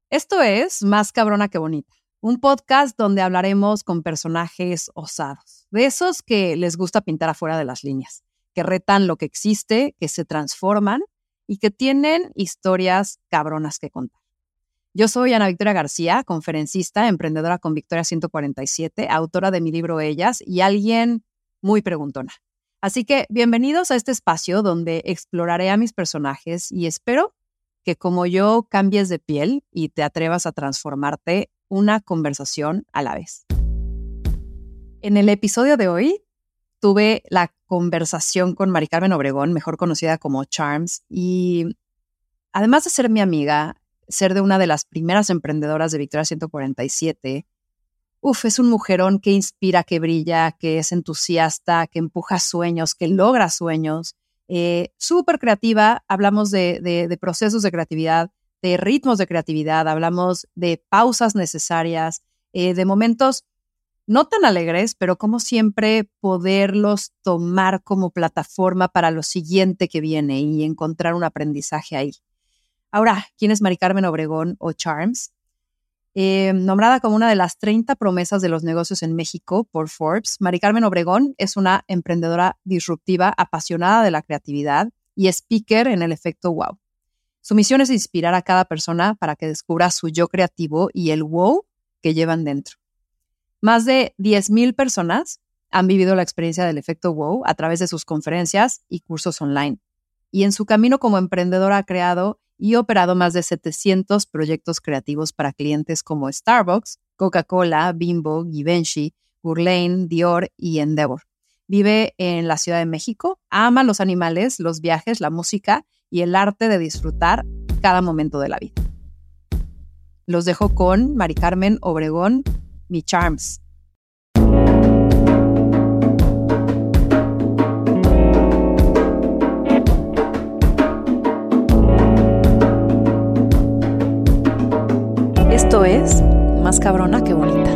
Esto es Más Cabrona que Bonita, un podcast donde hablaremos con personajes osados, de esos que les gusta pintar afuera de las líneas, que retan lo que existe, que se transforman y que tienen historias cabronas que contar. Yo soy Ana Victoria García, conferencista, emprendedora con Victoria 147, autora de mi libro Ellas y alguien muy preguntona. Así que bienvenidos a este espacio donde exploraré a mis personajes y espero que como yo cambies de piel y te atrevas a transformarte una conversación a la vez. En el episodio de hoy tuve la conversación con Mari Carmen Obregón, mejor conocida como Charms, y además de ser mi amiga, ser de una de las primeras emprendedoras de Victoria 147, es un mujerón que inspira, que brilla, que es entusiasta, que empuja sueños, que logra sueños. Súper creativa, hablamos de procesos de creatividad, de ritmos de creatividad, hablamos de pausas necesarias, de momentos no tan alegres, pero como siempre poderlos tomar como plataforma para lo siguiente que viene y encontrar un aprendizaje ahí. Ahora, ¿quién es Mari Carmen Obregón o Charms? Nombrada como una de las 30 promesas de los negocios en México por Forbes, Mari Carmen Obregón es una emprendedora disruptiva, apasionada de la creatividad y speaker en el efecto wow. Su misión es inspirar a cada persona para que descubra su yo creativo y el wow que llevan dentro. Más de 10,000 personas han vivido la experiencia del efecto wow a través de sus conferencias y cursos online. Y en su camino como emprendedora ha creado y operado más de 700 proyectos creativos para clientes como Starbucks, Coca-Cola, Bimbo, Givenchy, Guerlain, Dior y Endeavor. Vive en la Ciudad de México, ama los animales, los viajes, la música y el arte de disfrutar cada momento de la vida. Los dejo con Mari Carmen Obregón, mi Charms. Esto es Más Cabrona que Bonita.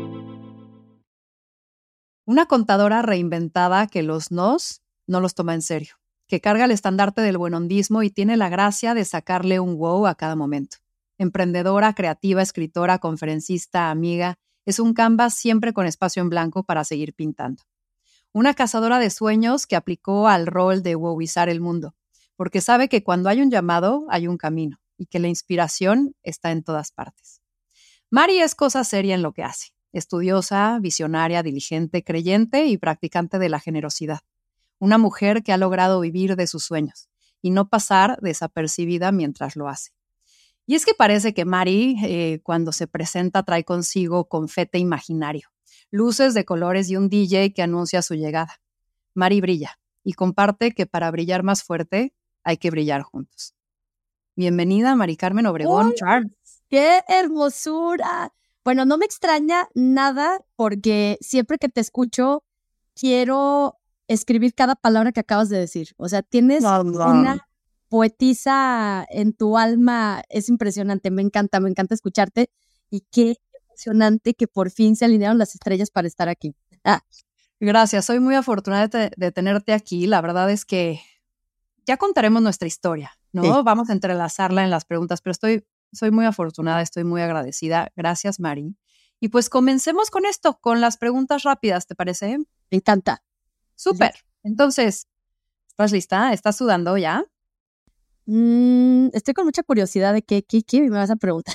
Una contadora reinventada que los nos no los toma en serio, que carga el estandarte del buenondismo y tiene la gracia de sacarle un wow a cada momento. Emprendedora, creativa, escritora, conferencista, amiga, es un canvas siempre con espacio en blanco para seguir pintando. Una cazadora de sueños que aplicó al rol de wowizar el mundo, porque sabe que cuando hay un llamado, hay un camino y que la inspiración está en todas partes. Mari es cosa seria en lo que hace. Estudiosa, visionaria, diligente, creyente y practicante de la generosidad. Una mujer que ha logrado vivir de sus sueños y no pasar desapercibida mientras lo hace. Y es que parece que Mari, cuando se presenta, trae consigo confete imaginario, luces de colores y un DJ que anuncia su llegada. Mari brilla y comparte que para brillar más fuerte hay que brillar juntos. Bienvenida, Mari Carmen Obregón, Charms. ¡Qué hermosura! Bueno, no me extraña nada porque siempre que te escucho quiero escribir cada palabra que acabas de decir. O sea, tienes una poetisa en tu alma. Es impresionante, me encanta escucharte y qué emocionante que por fin se alinearon las estrellas para estar aquí. Gracias, soy muy afortunada de tenerte aquí. La verdad es que ya contaremos nuestra historia, ¿no? Sí. Vamos a entrelazarla en las preguntas, pero soy muy afortunada, estoy muy agradecida. Gracias, Mari. Y pues comencemos con esto, con las preguntas rápidas, ¿te parece? Me encanta. Súper. Sí. Entonces, ¿estás lista? ¿Estás sudando ya? Estoy con mucha curiosidad de qué me vas a preguntar.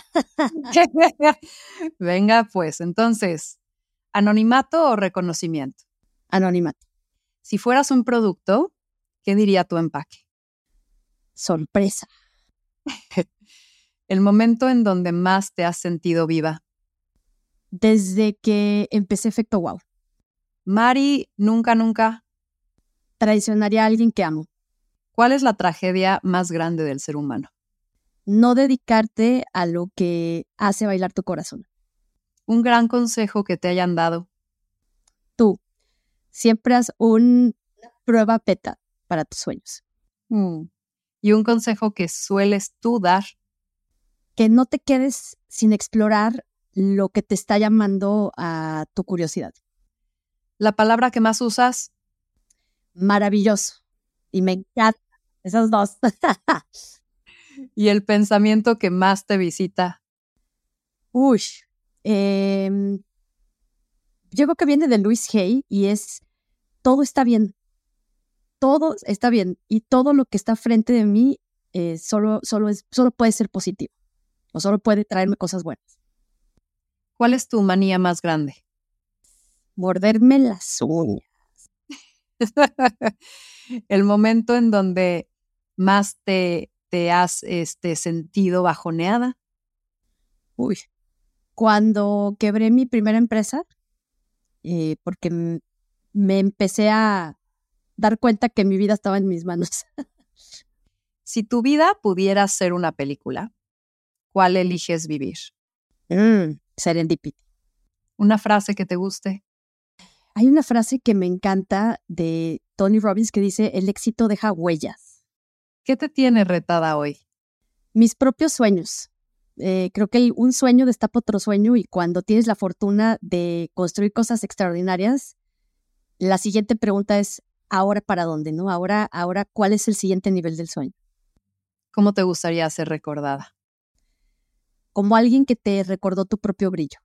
Venga, pues, entonces, ¿anonimato o reconocimiento? Anonimato. Si fueras un producto, ¿qué diría tu empaque? Sorpresa. El momento en donde más te has sentido viva. Desde que empecé Efecto Wow. Mari, nunca traicionaría a alguien que amo. ¿Cuál es la tragedia más grande del ser humano? No dedicarte a lo que hace bailar tu corazón. Un gran consejo que te hayan dado. Tú siempre haz una prueba beta para tus sueños. Y un consejo que sueles tú dar. Que no te quedes sin explorar lo que te está llamando a tu curiosidad. ¿La palabra que más usas? Maravilloso. Y me encanta esas dos. ¿Y el pensamiento que más te visita? Uy, yo creo que viene de Louise Hay y es todo está bien. Todo está bien y todo lo que está frente de mí solo puede ser positivo o solo puede traerme cosas buenas. ¿Cuál es tu manía más grande? Morderme las uñas. El momento en donde más te has sentido bajoneada. Uy, cuando quebré mi primera empresa, porque me empecé a dar cuenta que mi vida estaba en mis manos. Si tu vida pudiera ser una película, ¿cuál eliges vivir? Serendipity. ¿Una frase que te guste? Hay una frase que me encanta de Tony Robbins que dice, el éxito deja huellas. ¿Qué te tiene retada hoy? Mis propios sueños. Creo que un sueño destapa otro sueño y cuando tienes la fortuna de construir cosas extraordinarias, la siguiente pregunta es, ¿ahora para dónde? ¿No? Ahora, ¿cuál es el siguiente nivel del sueño? ¿Cómo te gustaría ser recordada? Como alguien que te recordó tu propio brillo.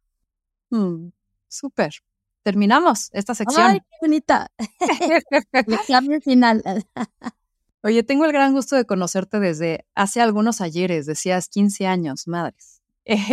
Súper. Terminamos esta sección. ¡Ay, qué bonita! El examen final. Oye, tengo el gran gusto de conocerte desde hace algunos ayeres, decías 15 años, madres.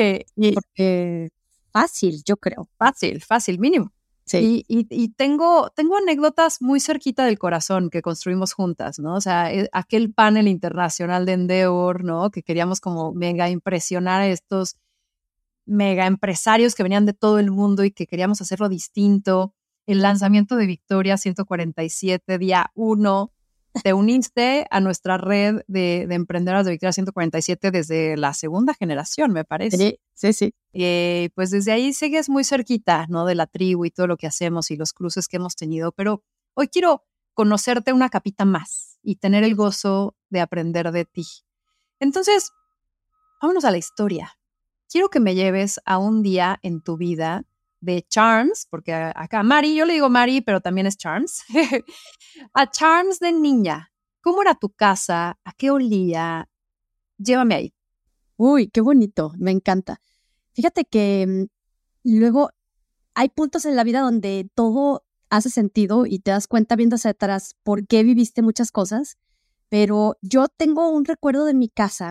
Porque fácil, yo creo. Fácil, mínimo. Sí. Y tengo anécdotas muy cerquita del corazón que construimos juntas, ¿no? O sea, aquel panel internacional de Endeavor, ¿no? Que queríamos como mega impresionar a estos mega empresarios que venían de todo el mundo y que queríamos hacerlo distinto. El lanzamiento de Victoria 147, día 1. Te uniste a nuestra red de emprendedoras de Victoria 147 desde la segunda generación, me parece. Sí. Pues desde ahí sigues muy cerquita, ¿no? De la tribu y todo lo que hacemos y los cruces que hemos tenido. Pero hoy quiero conocerte una capita más y tener el gozo de aprender de ti. Entonces, vámonos a la historia. Quiero que me lleves a un día en tu vida de Charms, porque acá Mari, yo le digo Mari, pero también es Charms, a Charms de niña. ¿Cómo era tu casa? ¿A qué olía? Llévame ahí. Uy, qué bonito, me encanta. Fíjate que luego hay puntos en la vida donde todo hace sentido y te das cuenta viendo hacia atrás por qué viviste muchas cosas, pero yo tengo un recuerdo de mi casa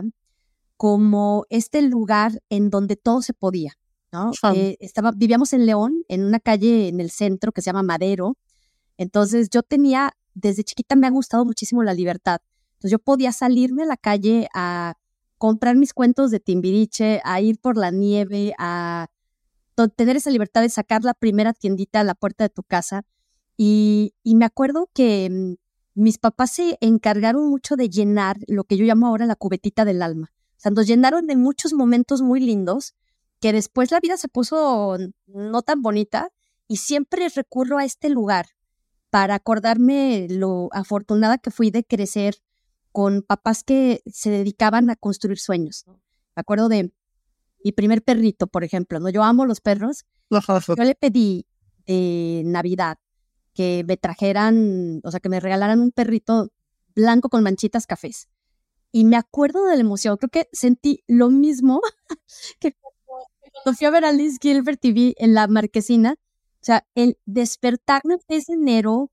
como este lugar en donde todo se podía, ¿no? Vivíamos en León, en una calle en el centro que se llama Madero. Entonces desde chiquita me ha gustado muchísimo la libertad. Entonces yo podía salirme a la calle a comprar mis cuentos de Timbiriche, a ir por la nieve, a tener esa libertad de sacar la primera tiendita a la puerta de tu casa. Y me acuerdo que mis papás se encargaron mucho de llenar lo que yo llamo ahora la cubetita del alma. O sea, nos llenaron de muchos momentos muy lindos que después la vida se puso no tan bonita y siempre recurro a este lugar para acordarme lo afortunada que fui de crecer con papás que se dedicaban a construir sueños, ¿no? Me acuerdo de mi primer perrito, por ejemplo, ¿no? Yo amo los perros. Yo le pedí de Navidad que me trajeran, o sea, que me regalaran un perrito blanco con manchitas cafés. Y me acuerdo de la emoción, creo que sentí lo mismo que cuando fui a ver a Liz Gilbert TV en la Marquesina. O sea, el despertarme el 6 de enero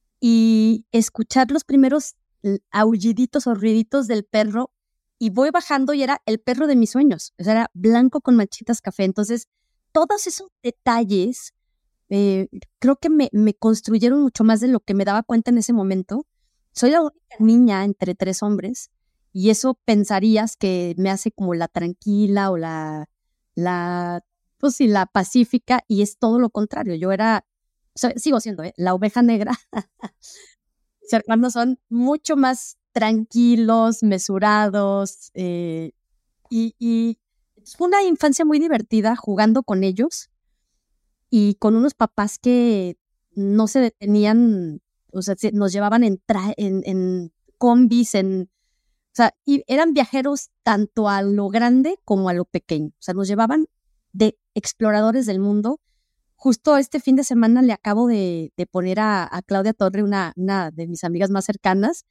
y escuchar los primeros aulliditos o ruiditos del perro y voy bajando y era el perro de mis sueños. O sea, era blanco con manchitas café. Entonces, todos esos detalles creo que me construyeron mucho más de lo que me daba cuenta en ese momento. Soy la única niña entre 3 hombres. Y eso pensarías que me hace como la tranquila o pues sí, la pacífica, y es todo lo contrario. Yo era, o sea, sigo siendo la oveja negra. Mis hermanos son mucho más tranquilos, mesurados, y fue una infancia muy divertida jugando con ellos y con unos papás que no se detenían, o sea, nos llevaban en combis, o sea, y eran viajeros tanto a lo grande como a lo pequeño. O sea, nos llevaban de exploradores del mundo. Justo este fin de semana le acabo de poner a Claudia Torre, una de mis amigas más cercanas,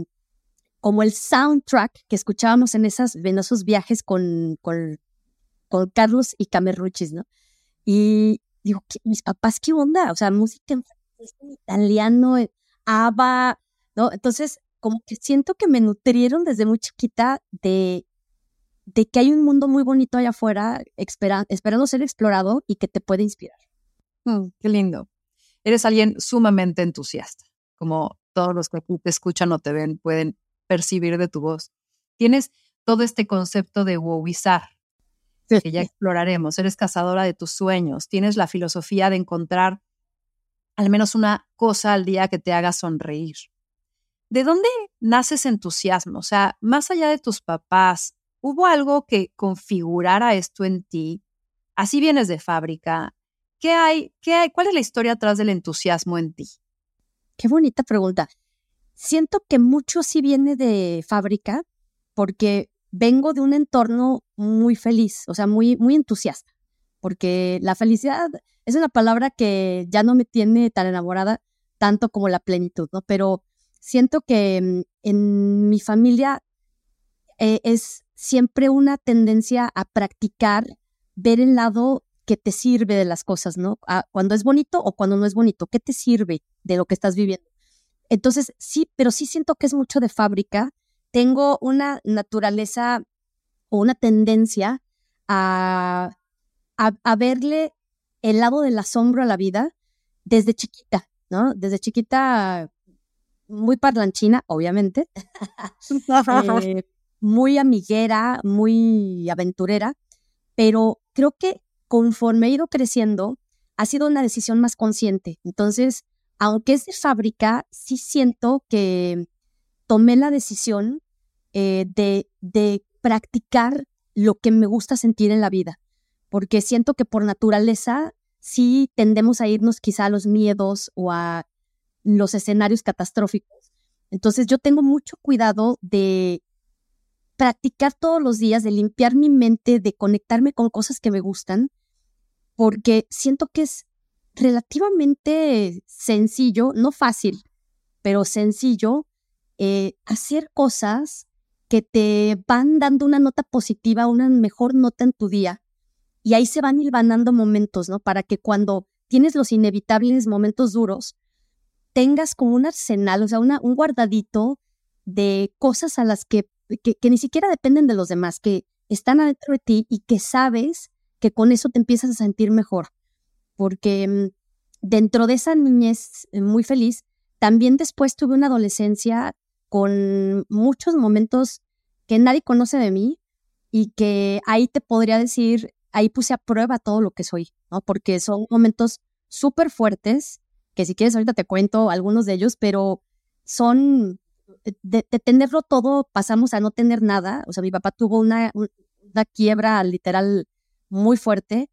como el soundtrack que escuchábamos en esos viajes con con Carlos y Camerruchis, ¿no? Y digo, mis papás, ¿qué onda? O sea, música en francés, en italiano, en ABBA, ¿no? Entonces, como que siento que me nutrieron desde muy chiquita de que hay un mundo muy bonito allá afuera esperando ser explorado y que te puede inspirar. Qué lindo. Eres alguien sumamente entusiasta, como todos los que aquí te escuchan o te ven pueden percibir de tu voz. Tienes todo este concepto de wowizar, que ya exploraremos. Eres cazadora de tus sueños. Tienes la filosofía de encontrar al menos una cosa al día que te haga sonreír. ¿De dónde nace ese entusiasmo? O sea, más allá de tus papás, ¿hubo algo que configurara esto en ti? Así vienes de fábrica. ¿Qué hay? ¿Cuál es la historia atrás del entusiasmo en ti? Qué bonita pregunta. Siento que mucho sí viene de fábrica porque vengo de un entorno muy feliz, o sea, muy, muy entusiasta, porque la felicidad es una palabra que ya no me tiene tan enamorada tanto como la plenitud, ¿no? Pero siento que en mi familia es siempre una tendencia a practicar, ver el lado que te sirve de las cosas, ¿no? Cuando es bonito o cuando no es bonito, ¿qué te sirve de lo que estás viviendo? Entonces, sí, pero sí siento que es mucho de fábrica. Tengo una naturaleza o una tendencia a verle el lado del asombro a la vida desde chiquita, ¿no? Desde chiquita, muy parlanchina, obviamente, muy amiguera, muy aventurera, pero creo que conforme he ido creciendo, ha sido una decisión más consciente. Entonces, aunque es de fábrica, sí siento que tomé la decisión de practicar lo que me gusta sentir en la vida, porque siento que por naturaleza sí tendemos a irnos quizá a los miedos o a los escenarios catastróficos. Entonces yo tengo mucho cuidado de practicar todos los días, de limpiar mi mente, de conectarme con cosas que me gustan, porque siento que es relativamente sencillo, no fácil, pero sencillo, hacer cosas que te van dando una nota positiva, una mejor nota en tu día, y ahí se van hilvanando momentos, ¿no? Para que cuando tienes los inevitables momentos duros, tengas como un arsenal, o sea, un guardadito de cosas a las que ni siquiera dependen de los demás, que están adentro de ti y que sabes que con eso te empiezas a sentir mejor. Porque dentro de esa niñez muy feliz, también después tuve una adolescencia con muchos momentos que nadie conoce de mí y que ahí te podría decir, ahí puse a prueba todo lo que soy, ¿no? Porque son momentos súper fuertes, que si quieres ahorita te cuento algunos de ellos, pero son de tenerlo todo, pasamos a no tener nada. O sea, mi papá tuvo una quiebra literal muy fuerte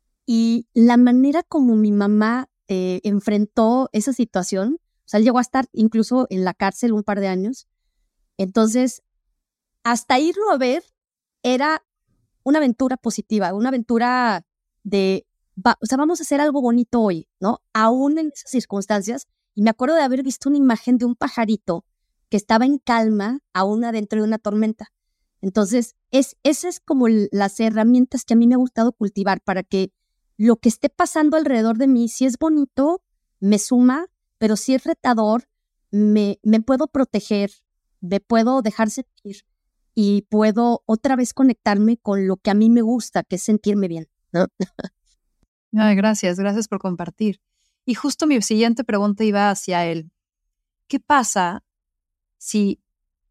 y la manera como mi mamá enfrentó esa situación, o sea, él llegó a estar incluso en la cárcel un par de años. Entonces, hasta irlo a ver era una aventura positiva, una aventura de, o sea, vamos a hacer algo bonito hoy, ¿no? Aún en esas circunstancias. Y me acuerdo de haber visto una imagen de un pajarito que estaba en calma, aún adentro de una tormenta. Entonces, esas es como las herramientas que a mí me ha gustado cultivar para que lo que esté pasando alrededor de mí, si es bonito, me suma, pero si es retador, me puedo proteger, me puedo dejar sentir y puedo otra vez conectarme con lo que a mí me gusta, que es sentirme bien, ¿no? Ay, gracias por compartir. Y justo mi siguiente pregunta iba hacia él. ¿Qué pasa si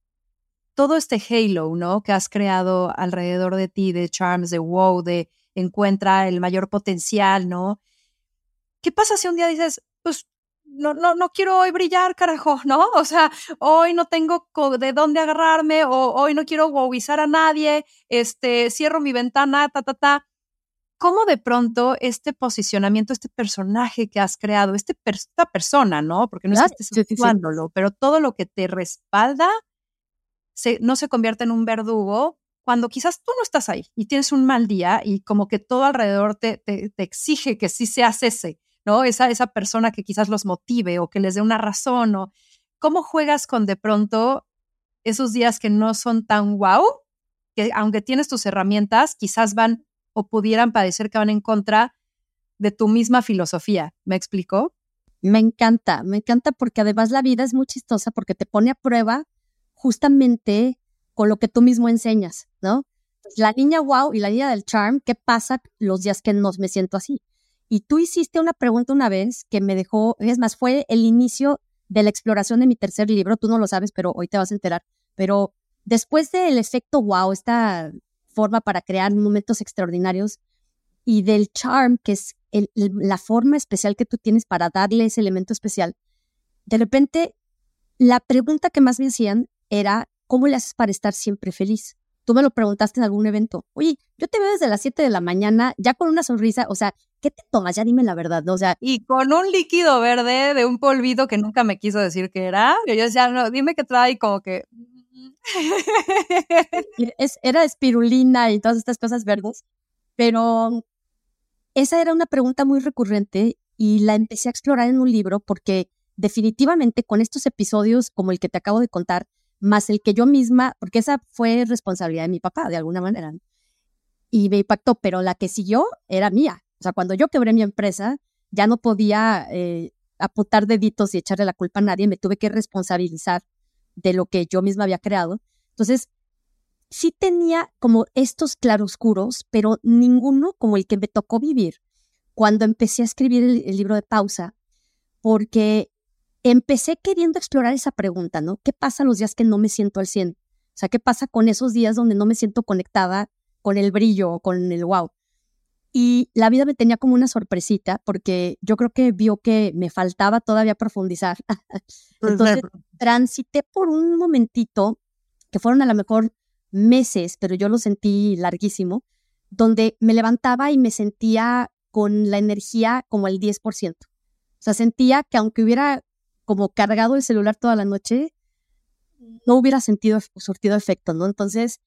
todo este halo, ¿no?, que has creado alrededor de ti, de Charms, de Wow, de encuentra el mayor potencial, ¿no? ¿Qué pasa si un día dices, pues no quiero hoy brillar, carajo, ¿no? O sea, hoy no tengo de dónde agarrarme, o hoy no quiero wowizar a nadie, cierro mi ventana, ¿Cómo de pronto este posicionamiento, este personaje que has creado, esta persona, ¿no? Porque no es que estés actuándolo, pero todo lo que te respalda no se convierte en un verdugo cuando quizás tú no estás ahí y tienes un mal día y como que todo alrededor te exige que sí seas ese, ¿no? Esa persona que quizás los motive o que les dé una razón. O ¿cómo juegas con de pronto esos días que no son tan wow, que aunque tienes tus herramientas, quizás van o pudieran parecer que van en contra de tu misma filosofía. ¿Me explicó? Me encanta porque además la vida es muy chistosa porque te pone a prueba justamente con lo que tú mismo enseñas, ¿no? La niña wow y la niña del charm, ¿qué pasa los días que no me siento así? Y tú hiciste una pregunta una vez que me dejó, es más, fue el inicio de la exploración de mi tercer libro, tú no lo sabes, pero hoy te vas a enterar, pero después del efecto wow, esta forma para crear momentos extraordinarios y del charm, que es la forma especial que tú tienes para darle ese elemento especial, de repente la pregunta que más me hacían era, ¿cómo le haces para estar siempre feliz? Tú me lo preguntaste en algún evento. Oye, yo te veo desde las 7 de la mañana, ya con una sonrisa, o sea, ¿qué te tomas? Ya dime la verdad, ¿no? O sea, y con un líquido verde de un polvito que nunca me quiso decir que era. Yo decía, no, dime qué trae, y como que... era espirulina y todas estas cosas verdes, pero esa era una pregunta muy recurrente y la empecé a explorar en un libro porque definitivamente con estos episodios como el que te acabo de contar, más el que yo misma, porque esa fue responsabilidad de mi papá de alguna manera, ¿no? Y me impactó, pero la que siguió era mía. O sea, cuando yo quebré mi empresa, ya no podía apuntar deditos y echarle la culpa a nadie, me tuve que responsabilizar de lo que yo misma había creado. Entonces, sí tenía como estos claroscuros, pero ninguno como el que me tocó vivir cuando empecé a escribir el libro de Pausa, porque empecé queriendo explorar esa pregunta, ¿no? ¿Qué pasa los días que no me siento al 100? O sea, ¿qué pasa con esos días donde no me siento conectada con el brillo o con el wow? Y la vida me tenía como una sorpresita porque yo creo que vio que me faltaba todavía profundizar. Entonces, transité por un momentito, que fueron a lo mejor meses, pero yo lo sentí larguísimo, donde me levantaba y me sentía con la energía como el 10%. O sea, sentía que aunque hubiera como cargado el celular toda la noche, no hubiera surtido efecto, ¿no? Entonces,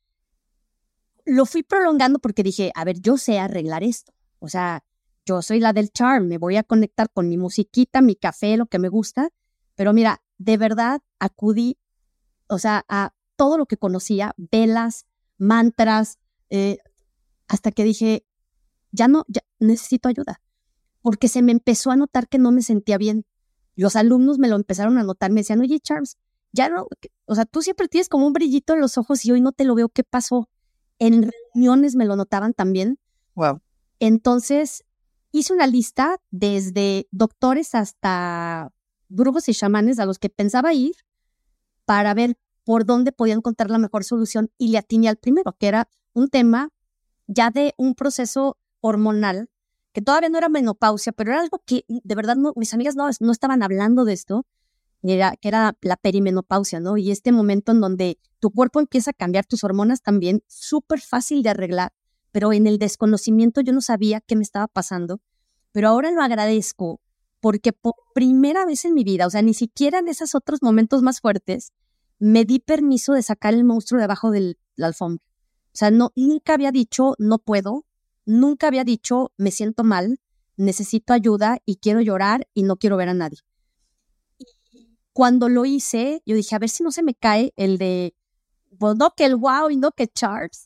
lo fui prolongando porque dije, a ver, yo sé arreglar esto. O sea, yo soy la del charm, me voy a conectar con mi musiquita, mi café, lo que me gusta. Pero mira, de verdad acudí, o sea, a todo lo que conocía, velas, mantras, hasta que dije, ya necesito ayuda. Porque se me empezó a notar que no me sentía bien. Los alumnos me lo empezaron a notar, me decían, oye, Charms, ya no, o sea, tú siempre tienes como un brillito en los ojos y hoy no te lo veo, ¿qué pasó? En reuniones me lo notaban también. Wow. Entonces, hice una lista desde doctores hasta brujos y chamanes a los que pensaba ir para ver por dónde podía encontrar la mejor solución y le atiné al primero, que era un tema ya de un proceso hormonal que todavía no era menopausia, pero era algo que de verdad mis amigas no estaban hablando de esto, que era la perimenopausia, ¿no? Y este momento en donde tu cuerpo empieza a cambiar, tus hormonas también, súper fácil de arreglar, pero en el desconocimiento yo no sabía qué me estaba pasando, pero ahora lo agradezco porque por primera vez en mi vida, o sea, ni siquiera en esos otros momentos más fuertes, me di permiso de sacar el monstruo debajo de la alfombra. O sea, nunca había dicho no puedo, nunca había dicho me siento mal, necesito ayuda y quiero llorar y no quiero ver a nadie. Cuando lo hice, yo dije, a ver si no se me cae el de, pues no que el wow y no que Charles.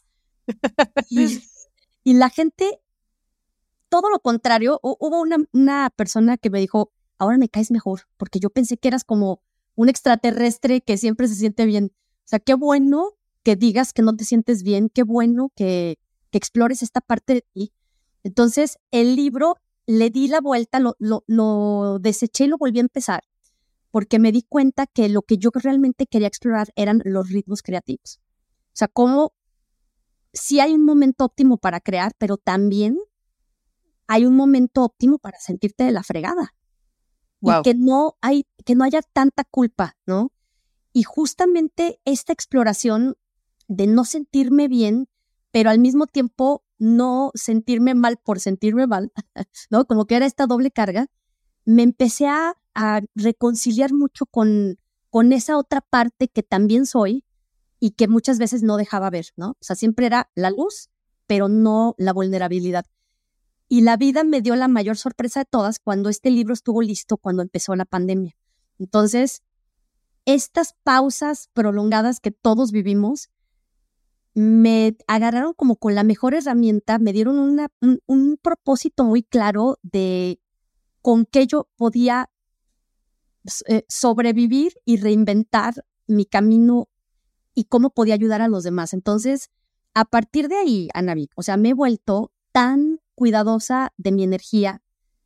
y la gente, todo lo contrario, hubo una persona que me dijo, ahora me caes mejor, porque yo pensé que eras como un extraterrestre que siempre se siente bien. O sea, qué bueno que digas que no te sientes bien, qué bueno que explores esta parte de ti. Entonces, el libro le di la vuelta, lo deseché y lo volví a empezar, porque me di cuenta que lo que yo realmente quería explorar eran los ritmos creativos. O sea, cómo sí hay un momento óptimo para crear, pero también hay un momento óptimo para sentirte de la fregada. Wow. Y que no haya tanta culpa, ¿no? Y justamente esta exploración de no sentirme bien, pero al mismo tiempo no sentirme mal por sentirme mal, ¿no? Como que era esta doble carga, me empecé a reconciliar mucho con esa otra parte que también soy y que muchas veces no dejaba ver, ¿no? O sea, siempre era la luz, pero no la vulnerabilidad. Y la vida me dio la mayor sorpresa de todas cuando este libro estuvo listo, cuando empezó la pandemia. Entonces, estas pausas prolongadas que todos vivimos, me agarraron como con la mejor herramienta, me dieron un propósito muy claro de con qué yo podía sobrevivir y reinventar mi camino y cómo podía ayudar a los demás. Entonces, a partir de ahí, Anabik, o sea, me he vuelto tan cuidadosa de mi energía,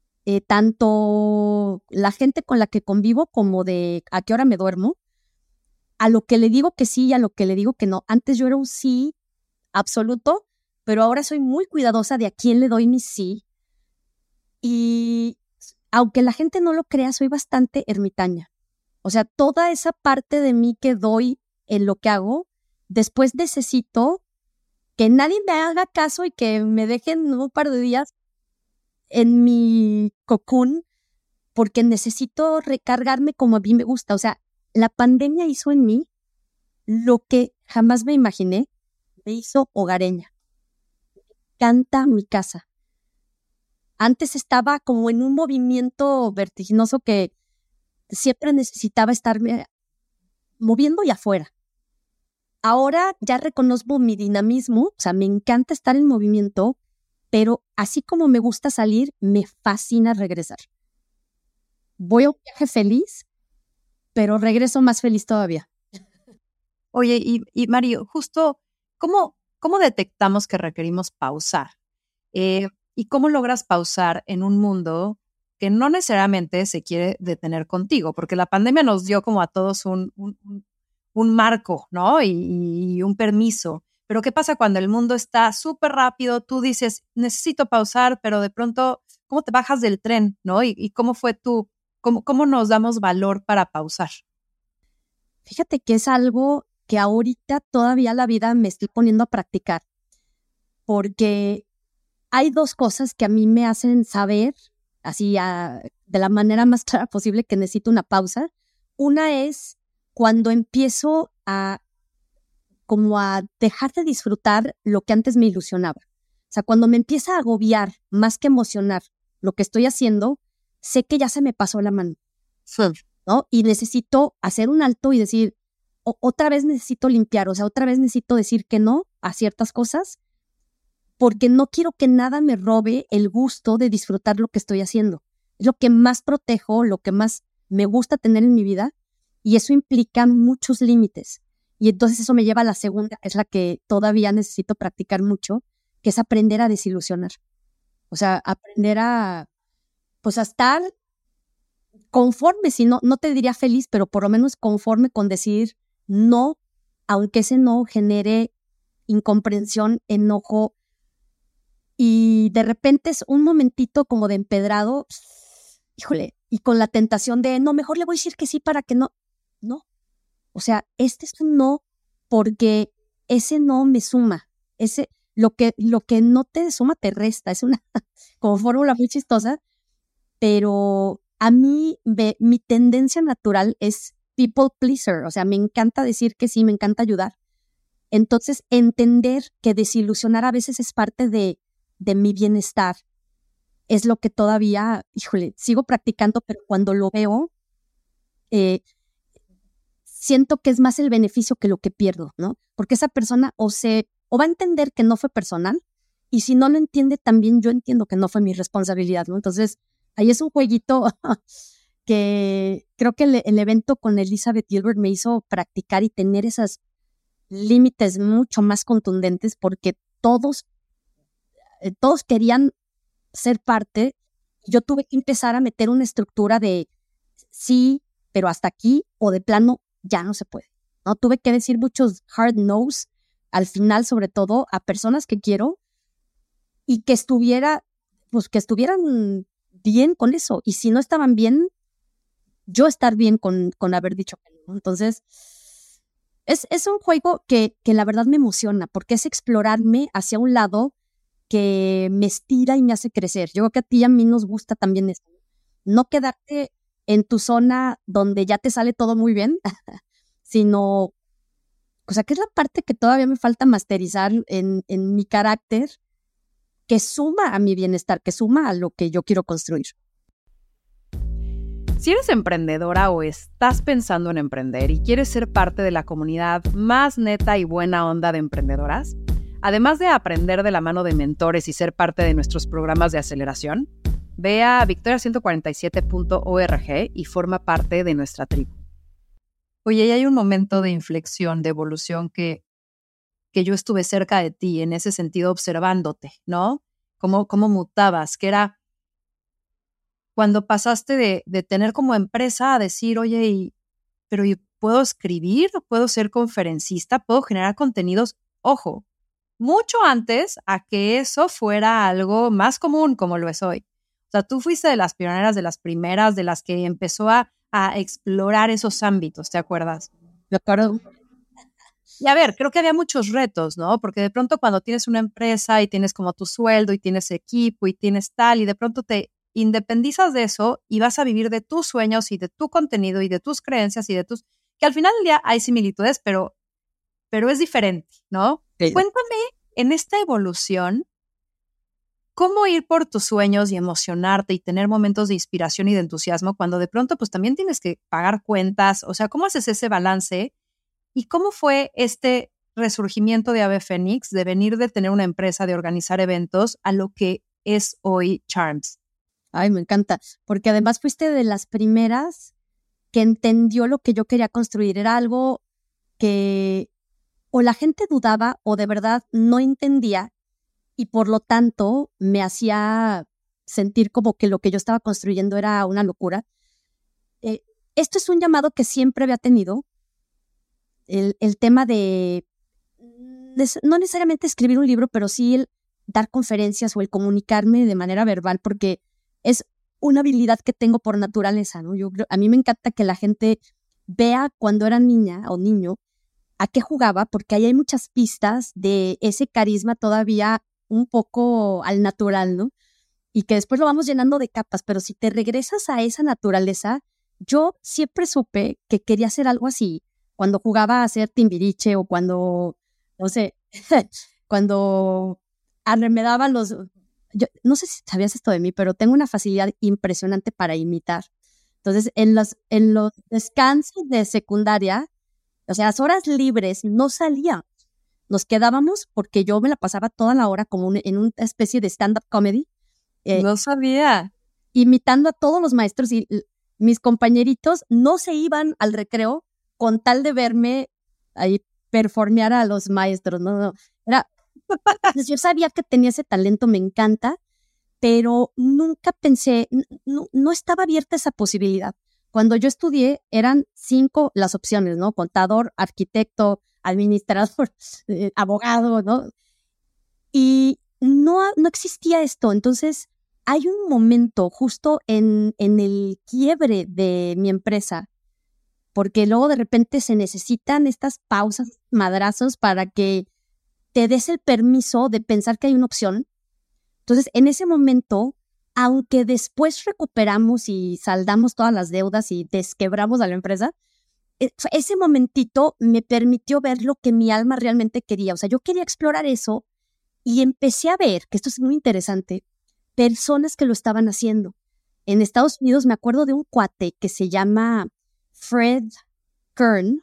tanto la gente con la que convivo como de a qué hora me duermo, a lo que le digo que sí y a lo que le digo que no. Antes yo era un sí absoluto, pero ahora soy muy cuidadosa de a quién le doy mi sí. Y aunque la gente no lo crea, soy bastante ermitaña. O sea, toda esa parte de mí que doy en lo que hago, después necesito que nadie me haga caso y que me dejen un par de días en mi cocoon, porque necesito recargarme como a mí me gusta. O sea, la pandemia hizo en mí lo que jamás me imaginé, me hizo hogareña. Me encanta mi casa. Antes estaba como en un movimiento vertiginoso que siempre necesitaba estarme moviendo y afuera. Ahora ya reconozco mi dinamismo, o sea, me encanta estar en movimiento, pero así como me gusta salir, me fascina regresar. Voy a un viaje feliz, pero regreso más feliz todavía. Oye, y Mario, justo, ¿cómo detectamos que requerimos pausar? ¿Y cómo logras pausar en un mundo que no necesariamente se quiere detener contigo? Porque la pandemia nos dio como a todos un marco, ¿no? Y un permiso. Pero ¿qué pasa cuando el mundo está súper rápido? Tú dices, necesito pausar, pero de pronto, ¿cómo te bajas del tren, ¿no? ¿Y cómo fue cómo nos damos valor para pausar? Fíjate que es algo que ahorita todavía la vida me estoy poniendo a practicar, porque hay dos cosas que a mí me hacen saber, así de la manera más clara posible, que necesito una pausa. Una es cuando empiezo como a dejar de disfrutar lo que antes me ilusionaba. O sea, cuando me empieza a agobiar más que emocionar lo que estoy haciendo, sé que ya se me pasó la mano. Sí. ¿No? Y necesito hacer un alto y decir, otra vez necesito limpiar, o sea, otra vez necesito decir que no a ciertas cosas, porque no quiero que nada me robe el gusto de disfrutar lo que estoy haciendo. Es lo que más protejo, lo que más me gusta tener en mi vida, y eso implica muchos límites. Y entonces eso me lleva a la segunda, es la que todavía necesito practicar mucho, que es aprender a desilusionar. O sea, aprender a estar conforme, si no te diría feliz, pero por lo menos conforme con decir no, aunque ese no genere incomprensión, enojo, y de repente es un momentito como de empedrado, híjole, y con la tentación de, no, mejor le voy a decir que sí para que no. O sea, este es un no porque ese no me suma. Lo que no te suma te resta. Es una como fórmula muy chistosa, pero a mí mi tendencia natural es people pleaser. O sea, me encanta decir que sí, me encanta ayudar. Entonces, entender que desilusionar a veces es parte de mi bienestar es lo que todavía, híjole, sigo practicando, pero cuando lo veo, siento que es más el beneficio que lo que pierdo, ¿no? Porque esa persona o va a entender que no fue personal, y si no lo entiende, también yo entiendo que no fue mi responsabilidad, ¿no? Entonces, ahí es un jueguito que creo que el evento con Elizabeth Gilbert me hizo practicar y tener esos límites mucho más contundentes, porque todos querían ser parte. Yo tuve que empezar a meter una estructura de sí, pero hasta aquí, o de plano ya no se puede, ¿no? Tuve que decir muchos hard no's al final, sobre todo a personas que quiero, y que estuvieran bien con eso. Y si no estaban bien, yo estar bien con haber dicho que no. Entonces, es un juego que la verdad me emociona, porque es explorarme hacia un lado que me estira y me hace crecer. Yo creo que a ti y a mí nos gusta también esto. No quedarte en tu zona donde ya te sale todo muy bien, sino, o sea, que es la parte que todavía me falta masterizar en mi carácter, que suma a mi bienestar, que suma a lo que yo quiero construir. Si eres emprendedora o estás pensando en emprender y quieres ser parte de la comunidad más neta y buena onda de emprendedoras, además de aprender de la mano de mentores y ser parte de nuestros programas de aceleración, ve a victoria147.org y forma parte de nuestra tribu. Oye, y hay un momento de inflexión, de evolución que yo estuve cerca de ti, en ese sentido observándote, ¿no? Cómo mutabas, que era cuando pasaste de tener como empresa a decir, oye, pero yo puedo escribir, puedo ser conferencista, puedo generar contenidos, ojo, mucho antes a que eso fuera algo más común como lo es hoy. O sea, tú fuiste de las pioneras, de las primeras, de las que empezó a explorar esos ámbitos, ¿te acuerdas? Me acuerdo. Y a ver, creo que había muchos retos, ¿no? Porque de pronto cuando tienes una empresa y tienes como tu sueldo y tienes equipo y tienes tal, y de pronto te independizas de eso y vas a vivir de tus sueños y de tu contenido y de tus creencias y de tus... que al final del día hay similitudes, pero es diferente, ¿no? Sí. Cuéntame en esta evolución, ¿cómo ir por tus sueños y emocionarte y tener momentos de inspiración y de entusiasmo cuando de pronto pues también tienes que pagar cuentas? O sea, ¿cómo haces ese balance? ¿Y cómo fue este resurgimiento de Ave Fénix, de venir de tener una empresa, de organizar eventos, a lo que es hoy Charms? Ay, me encanta, porque además fuiste de las primeras que entendió lo que yo quería construir. Era algo que o la gente dudaba o de verdad no entendía y por lo tanto me hacía sentir como que lo que yo estaba construyendo era una locura. Esto es un llamado que siempre había tenido. El tema de no necesariamente escribir un libro, pero sí el dar conferencias o el comunicarme de manera verbal, porque es una habilidad que tengo por naturaleza, ¿no? A mí me encanta que la gente vea cuando era niña o niño a qué jugaba, porque ahí hay muchas pistas de ese carisma todavía un poco al natural, ¿no? Y que después lo vamos llenando de capas, pero si te regresas a esa naturaleza, yo siempre supe que quería hacer algo así, cuando jugaba a hacer Timbiriche o cuando, no sé, cuando arremedaban yo no sé si sabías esto de mí, pero tengo una facilidad impresionante para imitar. Entonces, en los descansos de secundaria, o sea, las horas libres no salía. Nos quedábamos porque yo me la pasaba toda la hora como en una especie de stand-up comedy. No sabía. Imitando a todos los maestros y mis compañeritos no se iban al recreo con tal de verme ahí performear a los maestros. No. Yo sabía que tenía ese talento, me encanta, pero nunca pensé, no estaba abierta esa posibilidad. Cuando yo estudié eran 5 las opciones, ¿no? Contador, arquitecto, administrador, abogado, ¿no? Y no existía esto. Entonces, hay un momento justo en el quiebre de mi empresa, porque luego de repente se necesitan estas pausas, madrazos, para que te des el permiso de pensar que hay una opción. Entonces, en ese momento, aunque después recuperamos y saldamos todas las deudas y desquebramos a la empresa, ese momentito me permitió ver lo que mi alma realmente quería. O sea, yo quería explorar eso y empecé a ver, que esto es muy interesante, personas que lo estaban haciendo. En Estados Unidos me acuerdo de un cuate que se llama Frank Kern,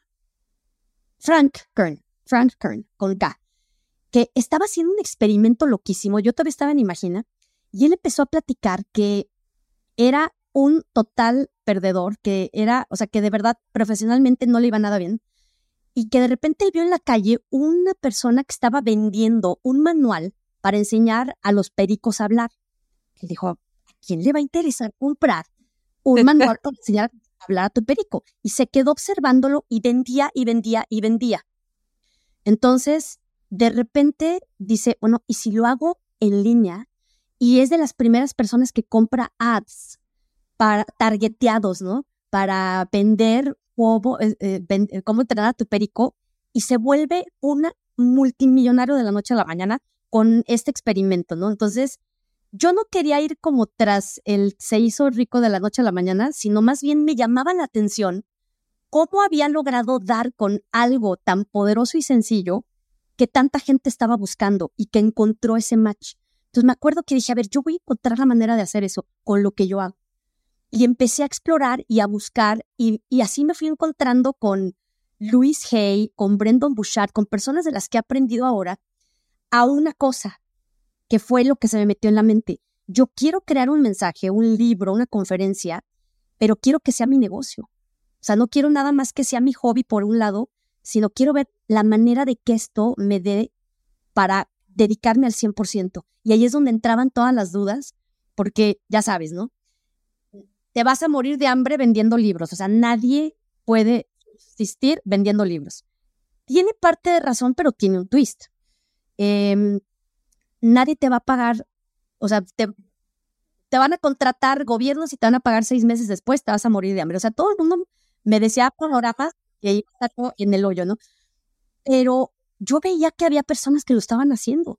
con K, que estaba haciendo un experimento loquísimo. Yo todavía estaba en Imagina y él empezó a platicar que era un total perdedor, que era, o sea, que de verdad profesionalmente no le iba nada bien y que de repente él vio en la calle una persona que estaba vendiendo un manual para enseñar a los pericos a hablar. Él dijo, ¿a quién le va a interesar comprar un manual para enseñar a hablar a tu perico? Y se quedó observándolo y vendía y vendía y vendía. Entonces, de repente dice, bueno, ¿y si lo hago en línea? Y es de las primeras personas que compra ads para targeteados, ¿no? Para vender cómo entrenar a tu perico y se vuelve una multimillonario de la noche a la mañana con este experimento, ¿no? Entonces, yo no quería ir como tras el se hizo rico de la noche a la mañana, sino más bien me llamaba la atención cómo había logrado dar con algo tan poderoso y sencillo que tanta gente estaba buscando y que encontró ese match. Entonces me acuerdo que dije, a ver, yo voy a encontrar la manera de hacer eso con lo que yo hago. Y empecé a explorar y a buscar y así me fui encontrando con Louise Hay, con Brendon Burchard, con personas de las que he aprendido ahora a una cosa que fue lo que se me metió en la mente. Yo quiero crear un mensaje, un libro, una conferencia, pero quiero que sea mi negocio. O sea, no quiero nada más que sea mi hobby por un lado, sino quiero ver la manera de que esto me dé para dedicarme al 100%. Y ahí es donde entraban todas las dudas, porque ya sabes, ¿no? Te vas a morir de hambre vendiendo libros. O sea, nadie puede subsistir vendiendo libros. Tiene parte de razón, pero tiene un twist. Nadie te va a pagar, o sea, te van a contratar gobiernos y te van a pagar 6 meses después, te vas a morir de hambre. O sea, todo el mundo me decía panoramas que iba a estar en el hoyo, ¿no? Pero yo veía que había personas que lo estaban haciendo,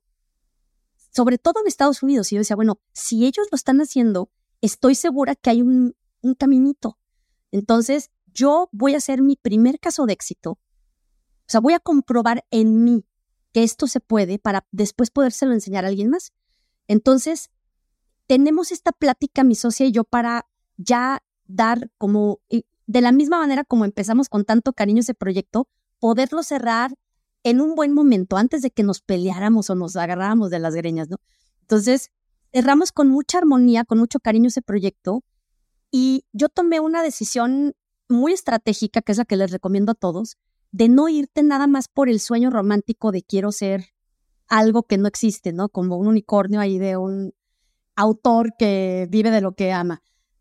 sobre todo en Estados Unidos. Y yo decía, bueno, si ellos lo están haciendo, estoy segura que hay un caminito. Entonces, yo voy a hacer mi primer caso de éxito. O sea, voy a comprobar en mí que esto se puede para después podérselo enseñar a alguien más. Entonces, tenemos esta plática, mi socia y yo, para ya dar como, de la misma manera como empezamos con tanto cariño ese proyecto, poderlo cerrar en un buen momento, antes de que nos peleáramos o nos agarráramos de las greñas, ¿no? Entonces, cerramos con mucha armonía, con mucho cariño ese proyecto, y yo tomé una decisión muy estratégica, que es la que les recomiendo a todos, de no irte nada más por el sueño romántico de quiero ser algo que no existe, ¿no? Como un unicornio ahí de un autor que vive de lo que ama.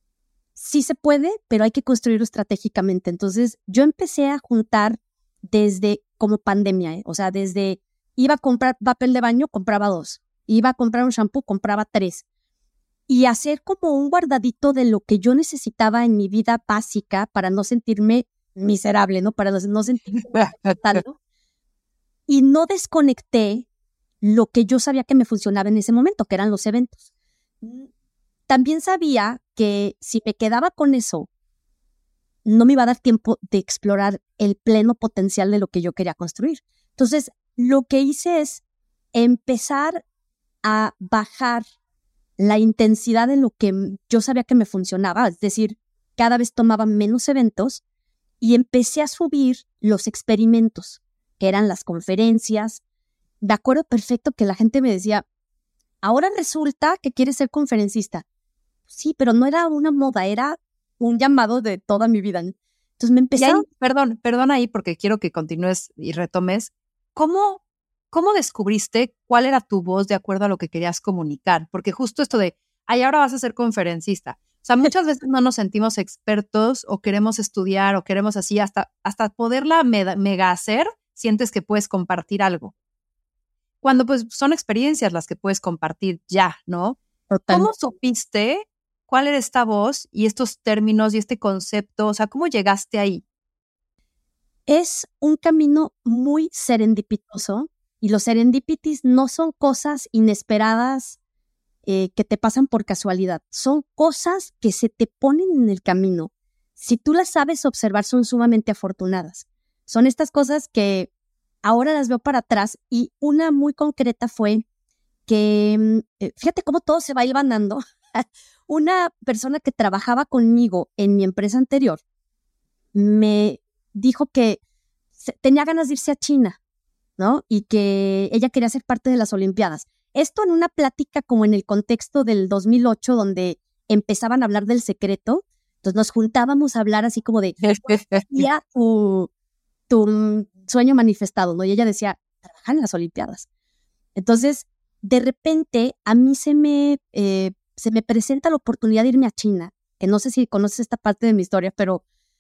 Sí se puede, pero hay que construirlo estratégicamente. Entonces, yo empecé a juntar desde como pandemia, o sea, desde iba a comprar papel de baño, compraba 2. Iba a comprar un shampoo, compraba 3. Y hacer como un guardadito de lo que yo necesitaba en mi vida básica para no sentirme miserable, ¿no? Para no sentirme tal, ¿no? Y no desconecté lo que yo sabía que me funcionaba en ese momento, que eran los eventos. También sabía que si me quedaba con eso, no me iba a dar tiempo de explorar el pleno potencial de lo que yo quería construir. Entonces, lo que hice es empezar a bajar la intensidad de lo que yo sabía que me funcionaba, es decir, cada vez tomaba menos eventos y empecé a subir los experimentos, que eran las conferencias. Me acuerdo perfecto que la gente me decía, ahora resulta que quieres ser conferencista. Sí, pero no era una moda, era un llamado de toda mi vida, ¿no? Entonces me empecé Perdón ahí porque quiero que continúes y retomes. ¿Cómo descubriste cuál era tu voz de acuerdo a lo que querías comunicar? Porque justo esto de, ahora vas a ser conferencista. O sea, muchas veces no nos sentimos expertos o queremos estudiar o queremos así, hasta poderla mega hacer, sientes que puedes compartir algo. Cuando pues son experiencias las que puedes compartir ya, ¿no? Total. ¿Cómo supiste cuál era esta voz y estos términos y este concepto? O sea, ¿cómo llegaste ahí? Es un camino muy serendipitoso y los serendipities no son cosas inesperadas que te pasan por casualidad. Son cosas que se te ponen en el camino. Si tú las sabes observar, son sumamente afortunadas. Son estas cosas que ahora las veo para atrás y una muy concreta fue que, fíjate cómo todo se va hilvanando. Una persona que trabajaba conmigo en mi empresa anterior me dijo que tenía ganas de irse a China, ¿no? Y que ella quería ser parte de las Olimpiadas. Esto en una plática como en el contexto del 2008, donde empezaban a hablar del secreto. Entonces nos juntábamos a hablar así como de ya tu sueño manifestado, ¿no? Y ella decía, trabajar en las Olimpiadas. Entonces, de repente, a mí se me presenta la oportunidad de irme a China, que no sé si conoces esta parte de mi historia, pero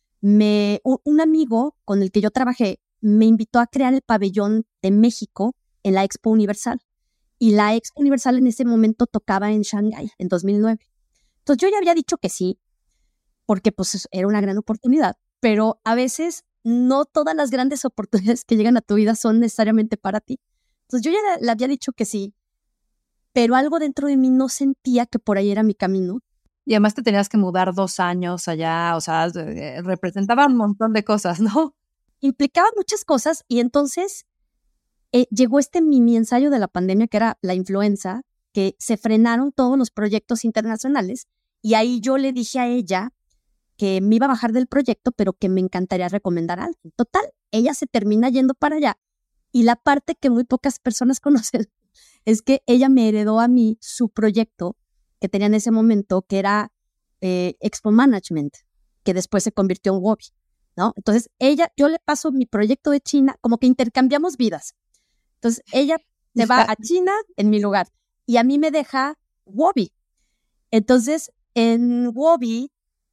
un amigo con el que yo trabajé me invitó a crear el pabellón de México en la Expo Universal. Y la Expo Universal en ese momento tocaba en Shanghái, en 2009. Entonces yo ya había dicho que sí, porque pues era una gran oportunidad, pero a veces no todas las grandes oportunidades que llegan a tu vida son necesariamente para ti. Entonces yo ya le había dicho que sí, pero algo dentro de mí no sentía que por ahí era mi camino. Y además te tenías que mudar 2 años allá, o sea, representaba un montón de cosas, ¿no? Implicaba muchas cosas y entonces llegó este mini ensayo de la pandemia que era la influenza, que se frenaron todos los proyectos internacionales Y ahí yo le dije a ella que me iba a bajar del proyecto, pero que me encantaría recomendar a alguien. Total, ella se termina yendo para allá. Y la parte que muy pocas personas conocen es que ella me heredó a mí su proyecto que tenía en ese momento, que era Expo Management, que después se convirtió en Wobby, ¿no? Entonces, yo le paso mi proyecto de China, como que intercambiamos vidas. Entonces, ella se va a China en mi lugar y a mí me deja Wobby. Entonces, en Wobby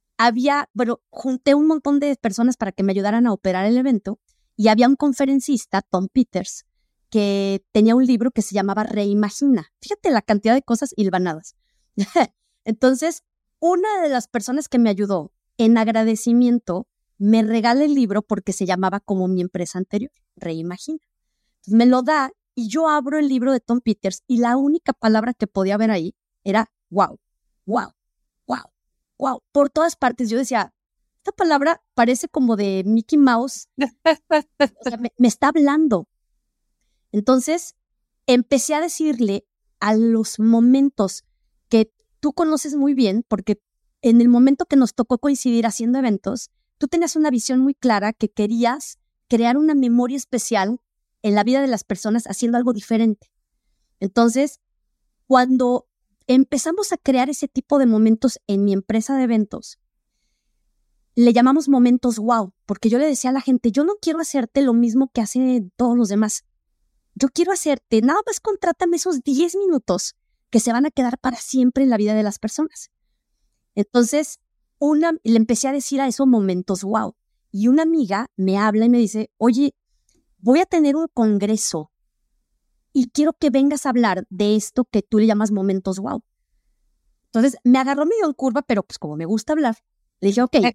junté un montón de personas para que me ayudaran a operar el evento y había un conferencista, Tom Peters, que tenía un libro que se llamaba Reimagina. Fíjate la cantidad de cosas hilvanadas. Entonces, una de las personas que me ayudó en agradecimiento me regala el libro porque se llamaba como mi empresa anterior, Reimagina. Entonces, me lo da y yo abro el libro de Tom Peters y la única palabra que podía ver ahí era wow, wow, wow, wow. Por todas partes yo decía, esta palabra parece como de Mickey Mouse. O sea, me está hablando. Entonces, empecé a decirle a los momentos que tú conoces muy bien, porque en el momento que nos tocó coincidir haciendo eventos, tú tenías una visión muy clara que querías crear una memoria especial en la vida de las personas haciendo algo diferente. Entonces, cuando empezamos a crear ese tipo de momentos en mi empresa de eventos, le llamamos momentos wow, porque yo le decía a la gente, yo no quiero hacerte lo mismo que hacen todos los demás. Yo quiero hacerte, nada más contrátame esos 10 minutos que se van a quedar para siempre en la vida de las personas. Entonces, le empecé a decir a esos momentos wow. Y una amiga me habla y me dice, oye, voy a tener un congreso y quiero que vengas a hablar de esto que tú le llamas momentos wow. Entonces, me agarró medio en curva, pero pues como me gusta hablar, le dije, ok.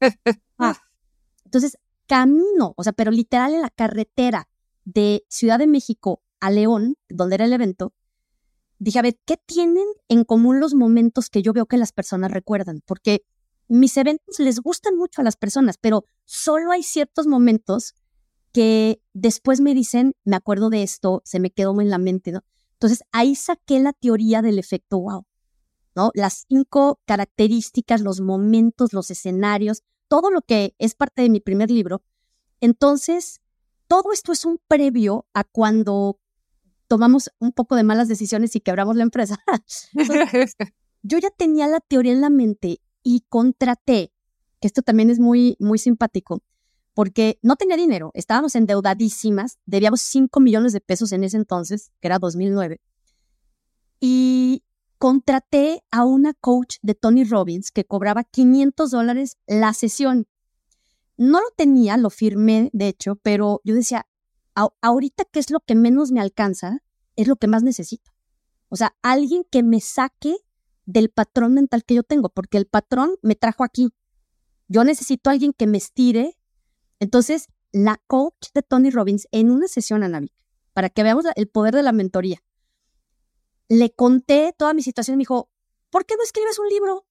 Entonces, camino, o sea, pero literal en la carretera de Ciudad de México a León, donde era el evento, dije, a ver, ¿qué tienen en común los momentos que yo veo que las personas recuerdan? Porque mis eventos les gustan mucho a las personas, pero solo hay ciertos momentos que después me dicen, me acuerdo de esto, se me quedó en la mente, ¿no? Entonces, ahí saqué la teoría del efecto wow, ¿no? Las 5 características, los momentos, los escenarios, todo lo que es parte de mi primer libro. Entonces, todo esto es un previo a cuando tomamos un poco de malas decisiones y quebramos la empresa. Entonces, yo ya tenía la teoría en la mente y contraté, que esto también es muy, muy simpático, porque no tenía dinero, estábamos endeudadísimas, debíamos 5 millones de pesos en ese entonces, que era 2009, y contraté a una coach de Tony Robbins que cobraba $500 la sesión. No lo tenía, lo firmé, de hecho, pero yo decía, ahorita qué es lo que menos me alcanza, es lo que más necesito. O sea, alguien que me saque del patrón mental que yo tengo, porque el patrón me trajo aquí. Yo necesito a alguien que me estire. Entonces, la coach de Tony Robbins, en una sesión, Ana Vic, para que veamos el poder de la mentoría, le conté toda mi situación y me dijo, ¿por qué no escribes un libro?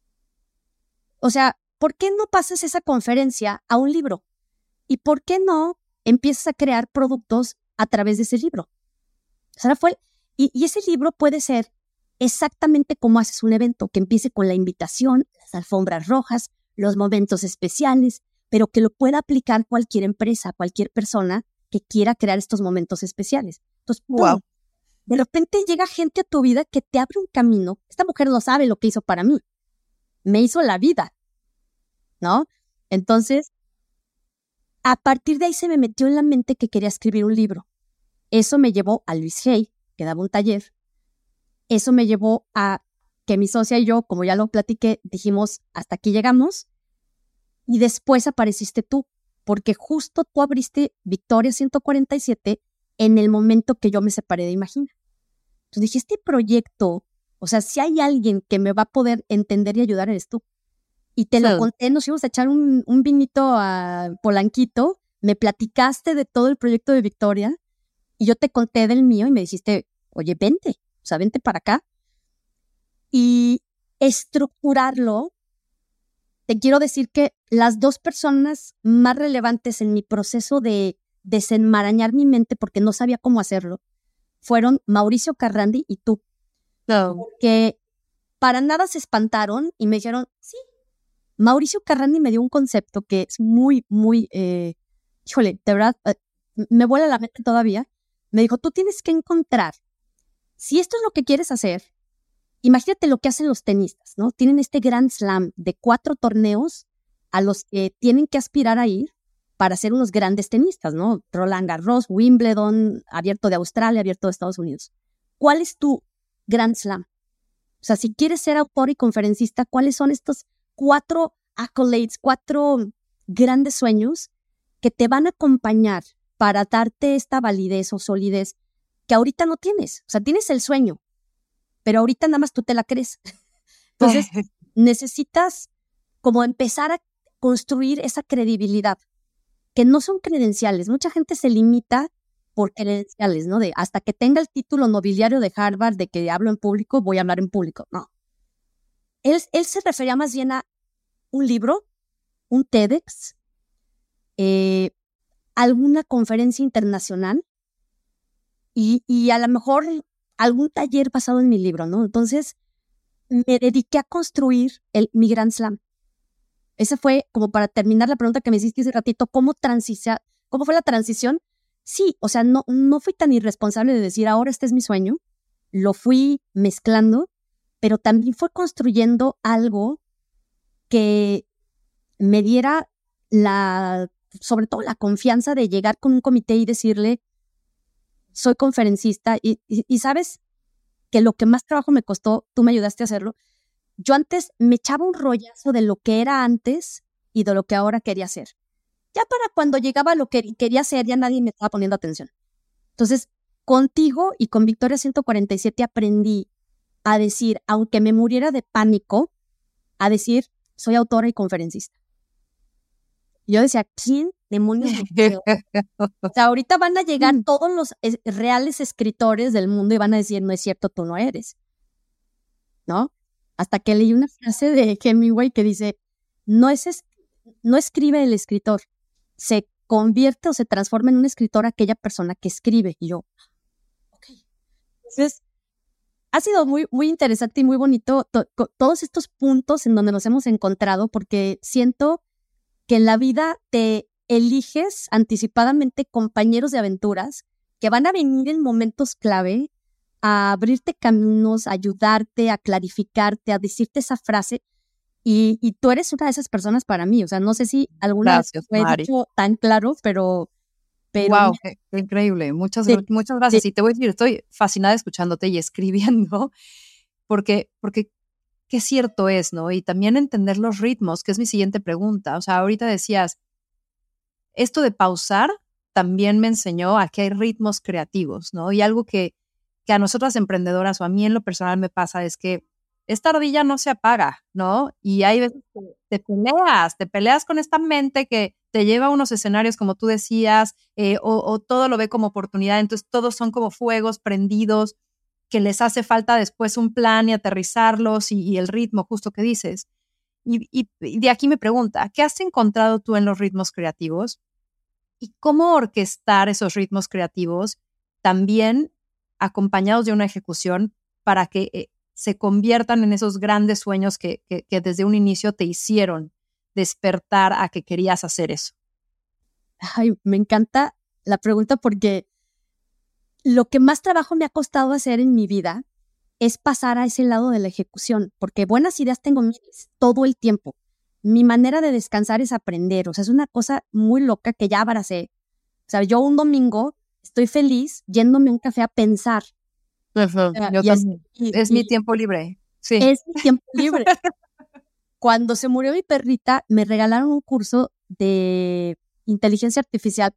O sea, ¿por qué no pasas esa conferencia a un libro? ¿Y por qué no empiezas a crear productos a través de ese libro? O sea, y ese libro puede ser exactamente como haces un evento, que empiece con la invitación, las alfombras rojas, los momentos especiales, pero que lo pueda aplicar cualquier empresa, cualquier persona que quiera crear estos momentos especiales. Entonces, wow. De repente llega gente a tu vida que te abre un camino. Esta mujer no sabe lo que hizo para mí. Me hizo la vida, ¿no? Entonces, a partir de ahí se me metió en la mente que quería escribir un libro. Eso me llevó a Luis Hay, que daba un taller. Eso me llevó a que mi socia y yo, como ya lo platiqué, dijimos, hasta aquí llegamos. Y después apareciste tú, porque justo tú abriste Victoria 147 en el momento que yo me separé de Imagina. Entonces dije, este proyecto, o sea, si hay alguien que me va a poder entender y ayudar, eres tú. Y te lo conté, nos íbamos a echar un vinito a Polanquito, me platicaste de todo el proyecto de Victoria, y yo te conté del mío y me dijiste, oye, vente, o sea, vente para acá. Y estructurarlo, te quiero decir que las 2 personas más relevantes en mi proceso de desenmarañar mi mente, porque no sabía cómo hacerlo, fueron Mauricio Carrandi y tú. Porque para nada se espantaron y me dijeron, sí. Mauricio Carrani me dio un concepto que es muy, muy, híjole, de verdad, me vuela la mente todavía. Me dijo, tú tienes que encontrar, si esto es lo que quieres hacer, imagínate lo que hacen los tenistas, ¿no? Tienen este Grand Slam de 4 torneos a los que tienen que aspirar a ir para ser unos grandes tenistas, ¿no? Roland Garros, Wimbledon, Abierto de Australia, Abierto de Estados Unidos. ¿Cuál es tu Grand Slam? O sea, si quieres ser autor y conferencista, ¿cuáles son estos 4 accolades, 4 grandes sueños que te van a acompañar para darte esta validez o solidez que ahorita no tienes? O sea, tienes el sueño, pero ahorita nada más tú te la crees. Entonces, necesitas como empezar a construir esa credibilidad, que no son credenciales. Mucha gente se limita por credenciales, ¿no? De hasta que tenga el título nobiliario de Harvard de que hablo en público, voy a hablar en público. No. Él se refería más bien a un libro, un TEDx, alguna conferencia internacional y a lo mejor algún taller basado en mi libro, ¿no? Entonces, me dediqué a construir mi Grand Slam. Esa fue, como para terminar la pregunta que me hiciste hace ratito, ¿cómo fue la transición? Sí, o sea, no fui tan irresponsable de decir, ahora este es mi sueño. Lo fui mezclando, pero también fue construyendo algo que me diera sobre todo la confianza de llegar con un comité y decirle, soy conferencista y sabes que lo que más trabajo me costó, tú me ayudaste a hacerlo. Yo antes me echaba un rollazo de lo que era antes y de lo que ahora quería hacer. Ya para cuando llegaba a lo que quería hacer, ya nadie me estaba poniendo atención. Entonces, contigo y con Victoria 147 aprendí a decir, aunque me muriera de pánico, a decir, soy autora y conferencista. Yo decía, ¿quién demonios? O sea, ahorita van a llegar todos los reales escritores del mundo y van a decir, no es cierto, tú no eres. ¿No? Hasta que leí una frase de Hemingway que dice, no escribe el escritor, se convierte o se transforma en un escritor aquella persona que escribe. Y yo, ok. Entonces, ha sido muy, muy interesante y muy bonito todos estos puntos en donde nos hemos encontrado, porque siento que en la vida te eliges anticipadamente compañeros de aventuras que van a venir en momentos clave a abrirte caminos, a ayudarte, a clarificarte, a decirte esa frase. Y tú eres una de esas personas para mí. O sea, no sé si alguna vez lo he dicho tan claro, pero wow, qué increíble. Muchas gracias. Sí. Y te voy a decir, estoy fascinada escuchándote y escribiendo, porque qué cierto es, ¿no? Y también entender los ritmos, que es mi siguiente pregunta. O sea, ahorita decías, esto de pausar también me enseñó a que hay ritmos creativos, ¿no? Y algo que a nosotras emprendedoras o a mí en lo personal me pasa es que esta ardilla no se apaga, ¿no? Y hay veces que te peleas con esta mente que te lleva a unos escenarios, como tú decías, o todo lo ve como oportunidad, entonces todos son como fuegos prendidos, que les hace falta después un plan y aterrizarlos y el ritmo justo que dices. Y de aquí me pregunta, ¿qué has encontrado tú en los ritmos creativos? ¿Y cómo orquestar esos ritmos creativos también acompañados de una ejecución para que se conviertan en esos grandes sueños que desde un inicio te hicieron despertar a que querías hacer eso? Ay, me encanta la pregunta porque lo que más trabajo me ha costado hacer en mi vida es pasar a ese lado de la ejecución, porque buenas ideas tengo miles todo el tiempo. Mi manera de descansar es aprender, o sea, es una cosa muy loca que ya abracé. O sea, yo un domingo estoy feliz yéndome a un café a pensar. Yo también. Es mi tiempo libre. Sí. Es mi tiempo libre. Cuando se murió mi perrita, me regalaron un curso de inteligencia artificial.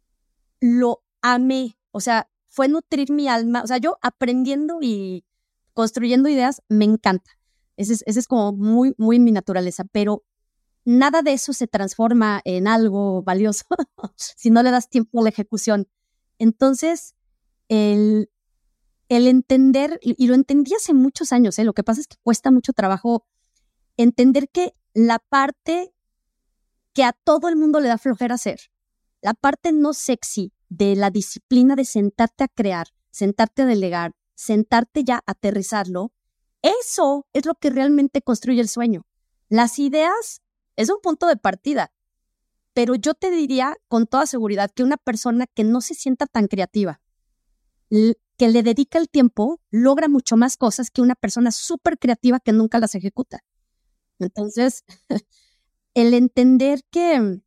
Lo amé. O sea, fue nutrir mi alma. O sea, yo aprendiendo y construyendo ideas, me encanta. Ese es como muy, muy mi naturaleza. Pero nada de eso se transforma en algo valioso si no le das tiempo a la ejecución. Entonces, el entender, y lo entendí hace muchos años, lo que pasa es que cuesta mucho trabajo entender que la parte que a todo el mundo le da flojera hacer, la parte no sexy de la disciplina de sentarte a crear, sentarte a delegar, sentarte ya a aterrizarlo, Eso es lo que realmente construye el sueño. Las ideas es un punto de partida, pero yo te diría con toda seguridad que una persona que no se sienta tan creativa, que le dedica el tiempo, logra mucho más cosas que una persona súper creativa que nunca las ejecuta. Entonces, el entender que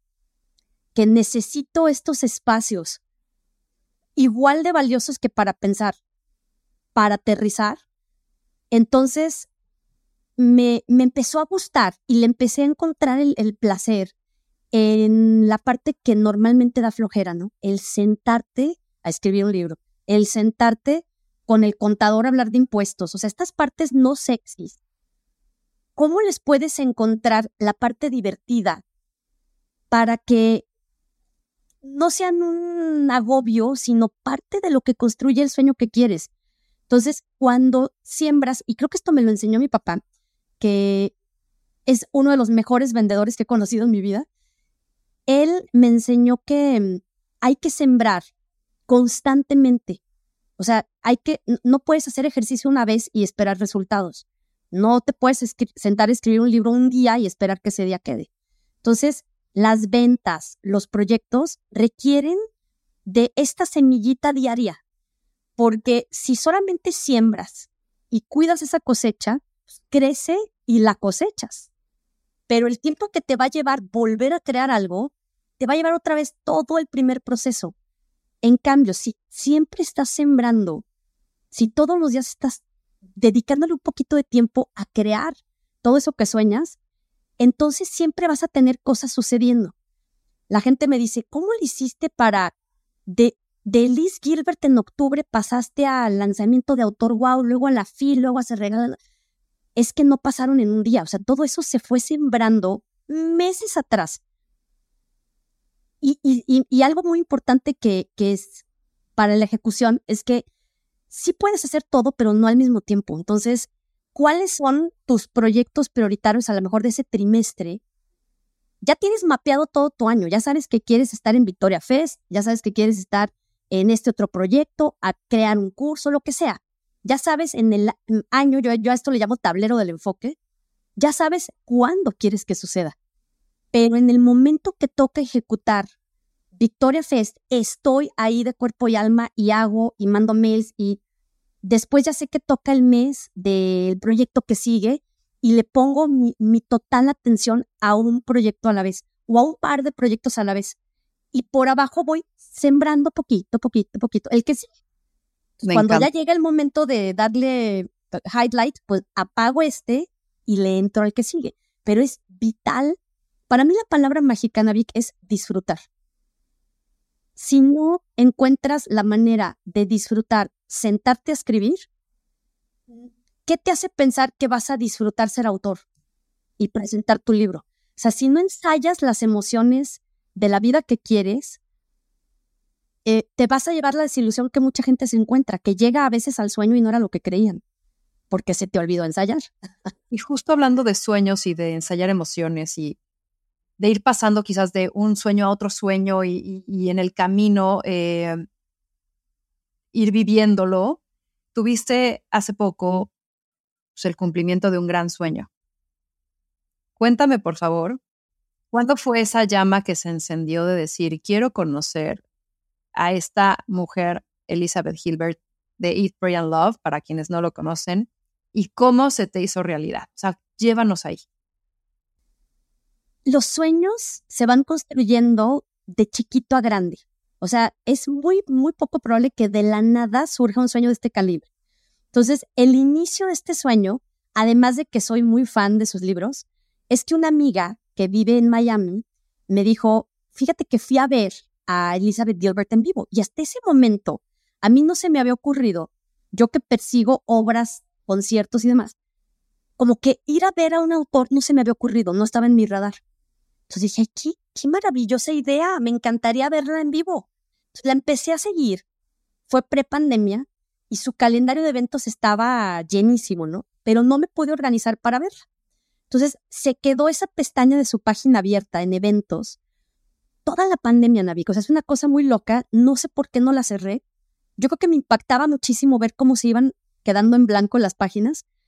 necesito estos espacios igual de valiosos que para pensar, para aterrizar, entonces me empezó a gustar y le empecé a encontrar el placer en la parte que normalmente da flojera, ¿no? El sentarte a escribir un libro, el sentarte con el contador a hablar de impuestos, o sea, estas partes no sexys. ¿Cómo les puedes encontrar la parte divertida para que no sean un agobio, sino parte de lo que construye el sueño que quieres? Entonces, cuando siembras, y creo que esto me lo enseñó mi papá, que es uno de los mejores vendedores que he conocido en mi vida, él me enseñó que hay que sembrar constantemente. O sea, no puedes hacer ejercicio una vez y esperar resultados. No te puedes sentar a escribir un libro un día y esperar que ese día quede. Entonces, las ventas, los proyectos requieren de esta semillita diaria, porque si solamente siembras y cuidas esa cosecha, pues crece y la cosechas. Pero el tiempo que te va a llevar volver a crear algo, te va a llevar otra vez todo el primer proceso. En cambio, si siempre estás sembrando, si todos los días estás dedicándole un poquito de tiempo a crear todo eso que sueñas, entonces siempre vas a tener cosas sucediendo. La gente me dice, ¿cómo le hiciste para de Liz Gilbert en octubre pasaste al lanzamiento de Autor Wow, luego a la FIL, luego a Se Regalan? Es que no pasaron en un día, o sea, todo eso se fue sembrando meses atrás. Y algo muy importante que es para la ejecución es que sí puedes hacer todo, pero no al mismo tiempo. Entonces, ¿cuáles son tus proyectos prioritarios a lo mejor de ese trimestre? Ya tienes mapeado todo tu año, ya sabes que quieres estar en Victoria Fest, ya sabes que quieres estar en este otro proyecto, a crear un curso, lo que sea. Ya sabes en el año, yo a esto le llamo tablero del enfoque, ya sabes cuándo quieres que suceda. Pero en el momento que toca ejecutar Victoria Fest, estoy ahí de cuerpo y alma y hago y mando mails y después ya sé que toca el mes del proyecto que sigue y le pongo mi total atención a un proyecto a la vez o a un par de proyectos a la vez. Y por abajo voy sembrando poquito, el que sigue. Cuando ya llega el momento de darle highlight, pues apago y le entro al que sigue. Pero es vital. Para mí la palabra mágica, Navik, es disfrutar. Si no encuentras la manera de disfrutar, sentarte a escribir, ¿qué te hace pensar que vas a disfrutar ser autor y presentar tu libro? O sea, si no ensayas las emociones de la vida que quieres, te vas a llevar la desilusión que mucha gente se encuentra, que llega a veces al sueño y no era lo que creían, porque se te olvidó ensayar. Y justo hablando de sueños y de ensayar emociones y de ir pasando quizás de un sueño a otro sueño y en el camino ir viviéndolo, tuviste hace poco pues, el cumplimiento de un gran sueño. Cuéntame, por favor, ¿cuándo fue esa llama que se encendió de decir, quiero conocer a esta mujer, Elizabeth Gilbert, de Eat, Pray and Love, para quienes no lo conocen, y cómo se te hizo realidad? O sea, llévanos ahí. Los sueños se van construyendo de chiquito a grande. O sea, es muy, muy poco probable que de la nada surja un sueño de este calibre. Entonces, el inicio de este sueño, además de que soy muy fan de sus libros, es que una amiga que vive en Miami me dijo, fíjate que fui a ver a Elizabeth Gilbert en vivo. Y hasta ese momento, a mí no se me había ocurrido, yo que persigo obras, conciertos y demás, como que ir a ver a un autor no se me había ocurrido, no estaba en mi radar. Entonces dije, qué maravillosa idea, me encantaría verla en vivo. Entonces la empecé a seguir, fue prepandemia y su calendario de eventos estaba llenísimo, ¿no? Pero no me pude organizar para verla. Entonces se quedó esa pestaña de su página abierta en eventos toda la pandemia, Navik. O sea, es una cosa muy loca, no sé por qué no la cerré. Yo creo que me impactaba muchísimo ver cómo se iban quedando en blanco las páginas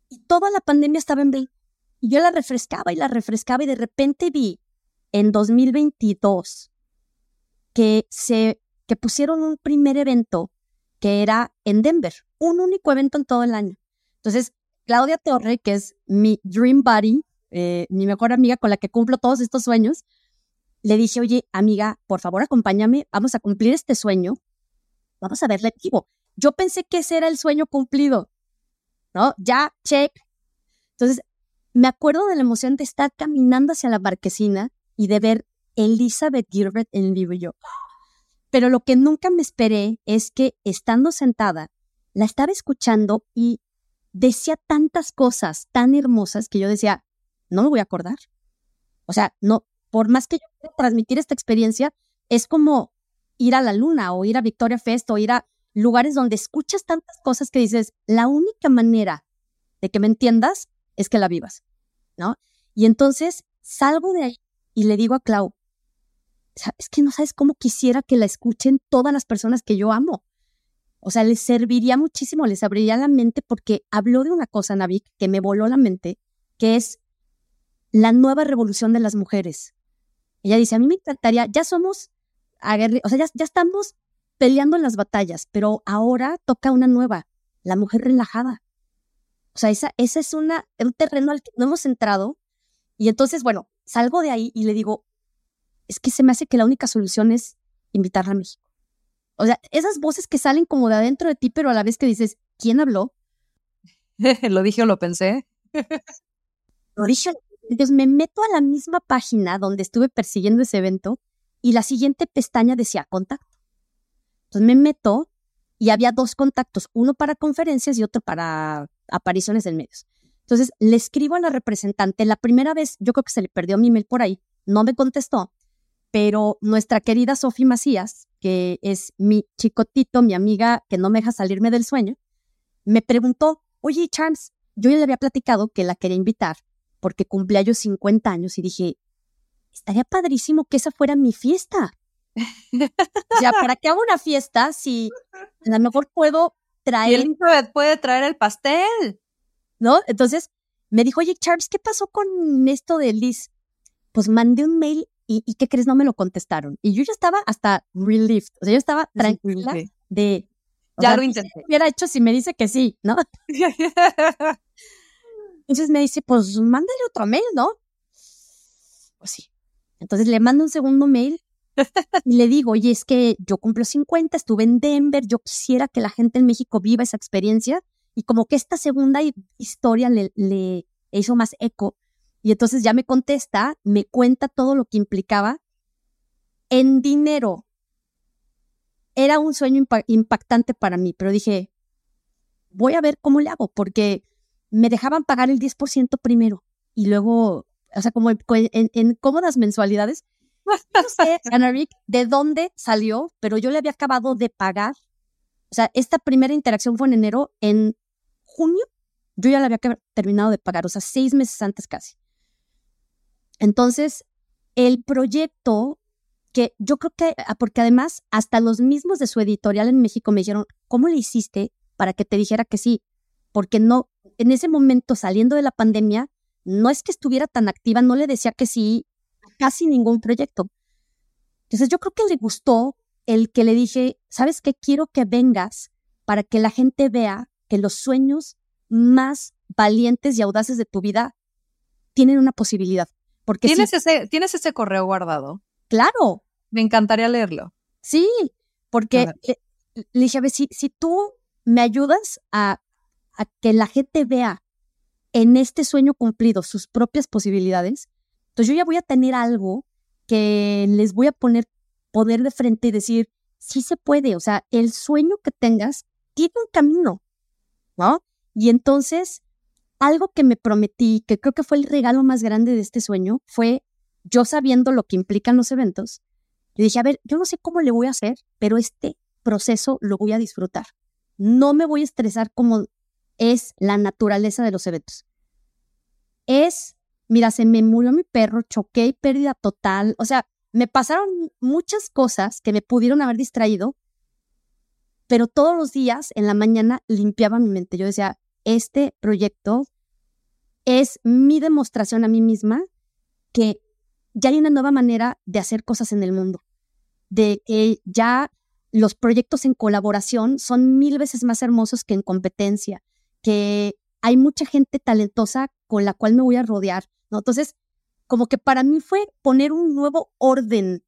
y toda la pandemia estaba en blanco. Y yo la refrescaba y de repente vi en 2022 que pusieron un primer evento que era en Denver, un único evento en todo el año. Entonces, Claudia Torre, que es mi dream buddy, mi mejor amiga con la que cumplo todos estos sueños, le dije, oye, amiga, por favor, acompáñame, vamos a cumplir este sueño, vamos a verle activo. Yo pensé que ese era el sueño cumplido, ¿no? Ya, check. Entonces, me acuerdo de la emoción de estar caminando hacia la marquesina y de ver Elizabeth Gilbert en vivo y yo. Pero lo que nunca me esperé es que, estando sentada, la estaba escuchando y decía tantas cosas tan hermosas que yo decía, no me voy a acordar. O sea, no, por más que yo quiera transmitir esta experiencia, es como ir a la luna o ir a Victoria Fest o ir a lugares donde escuchas tantas cosas que dices, la única manera de que me entiendas es que la vivas, ¿no? Y entonces salgo de ahí y le digo a Clau, es que no sabes cómo quisiera que la escuchen todas las personas que yo amo. O sea, les serviría muchísimo, les abriría la mente porque habló de una cosa, Navik, que me voló la mente, que es la nueva revolución de las mujeres. Ella dice, a mí me encantaría, ya somos o sea, ya estamos peleando en las batallas, pero ahora toca una nueva, la mujer relajada. O sea, esa es un terreno al que no hemos entrado. Y entonces, bueno, salgo de ahí y le digo, es que se me hace que la única solución es invitarla a México. O sea, esas voces que salen como de adentro de ti, pero a la vez que dices, ¿quién habló? ¿Lo dije o lo pensé? Lo dije. Entonces me meto a la misma página donde estuve persiguiendo ese evento y la siguiente pestaña decía contacto. Entonces me meto y había 2 contactos, uno para conferencias y otro para apariciones en medios. Entonces le escribo a la representante. La primera vez yo creo que se le perdió mi email por ahí, no me contestó, pero nuestra querida Sofi Macías, que es mi chicotito, mi amiga que no me deja salirme del sueño, me preguntó, oye, Charms, yo ya le había platicado que la quería invitar porque cumplía yo 50 años y dije, estaría padrísimo que esa fuera mi fiesta. O sea, ¿para qué hago una fiesta si a lo mejor puedo traer... Y Elizabeth puede traer el pastel, ¿no? Entonces me dijo, oye, Charms, ¿qué pasó con esto de Liz? Pues mandé un mail y ¿qué crees? No me lo contestaron. Y yo ya estaba hasta relieved, o sea, yo estaba tranquila de... Ya lo intenté. ¿Qué hubiera hecho si me dice que sí, no? Entonces me dice, pues mándale otro mail, ¿no? Pues sí. Entonces le mando un segundo mail y le digo, oye, es que yo cumplo 50, estuve en Denver, yo quisiera que la gente en México viva esa experiencia y como que esta segunda historia le hizo más eco. Y entonces ya me contesta, me cuenta todo lo que implicaba en dinero. Era un sueño impactante para mí, pero dije, voy a ver cómo le hago, porque me dejaban pagar el 10% primero y luego, o sea, como en cómodas mensualidades. No sé, Ana Rick, de dónde salió, pero yo le había acabado de pagar. O sea, esta primera interacción fue en enero. En junio, yo ya le había terminado de pagar, o sea, 6 meses antes casi. Entonces, el proyecto, que yo creo que, porque además, hasta los mismos de su editorial en México me dijeron, ¿cómo le hiciste para que te dijera que sí? Porque no, en ese momento, saliendo de la pandemia, no es que estuviera tan activa, no le decía que sí a casi ningún proyecto. Entonces yo creo que le gustó el que le dije, ¿sabes qué? Quiero que vengas para que la gente vea que los sueños más valientes y audaces de tu vida tienen una posibilidad. Porque ¿Tienes ese correo guardado? Claro. Me encantaría leerlo. Sí, porque le dije, a ver, si tú me ayudas a que la gente vea en este sueño cumplido sus propias posibilidades, entonces yo ya voy a tener algo que les voy a poner de frente y decir, sí se puede, o sea, el sueño que tengas tiene un camino, ¿no? Y entonces, algo que me prometí, que creo que fue el regalo más grande de este sueño, fue yo sabiendo lo que implican los eventos. Yo dije, a ver, yo no sé cómo le voy a hacer, pero este proceso lo voy a disfrutar. No me voy a estresar como es la naturaleza de los eventos. Mira, se me murió mi perro, choqué y pérdida total. O sea, me pasaron muchas cosas que me pudieron haber distraído, pero todos los días en la mañana limpiaba mi mente. Yo decía, este proyecto es mi demostración a mí misma que ya hay una nueva manera de hacer cosas en el mundo, de que ya los proyectos en colaboración son 1000 veces más hermosos que en competencia, que hay mucha gente talentosa con la cual me voy a rodear, ¿no? Entonces, como que para mí fue poner un nuevo orden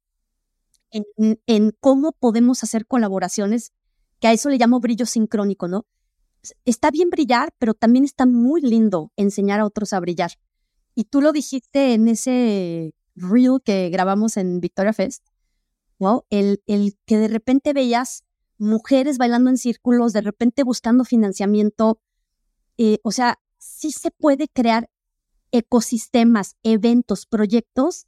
en cómo podemos hacer colaboraciones, que a eso le llamo brillo sincrónico, ¿no? Está bien brillar, pero también está muy lindo enseñar a otros a brillar. Y tú lo dijiste en ese reel que grabamos en Victoria Fest, ¿no? El que de repente veías mujeres bailando en círculos, de repente buscando financiamiento. O sea, sí se puede crear ecosistemas, eventos, proyectos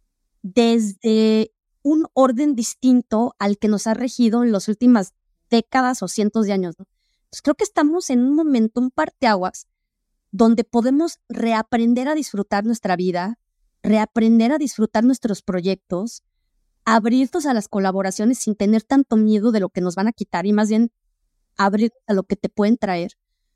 desde un orden distinto al que nos ha regido en las últimas décadas o cientos de años, ¿no? Entonces creo que estamos en un momento, un parteaguas, donde podemos reaprender a disfrutar nuestra vida, reaprender a disfrutar nuestros proyectos, abrirnos a las colaboraciones sin tener tanto miedo de lo que nos van a quitar y más bien abrir a lo que te pueden traer.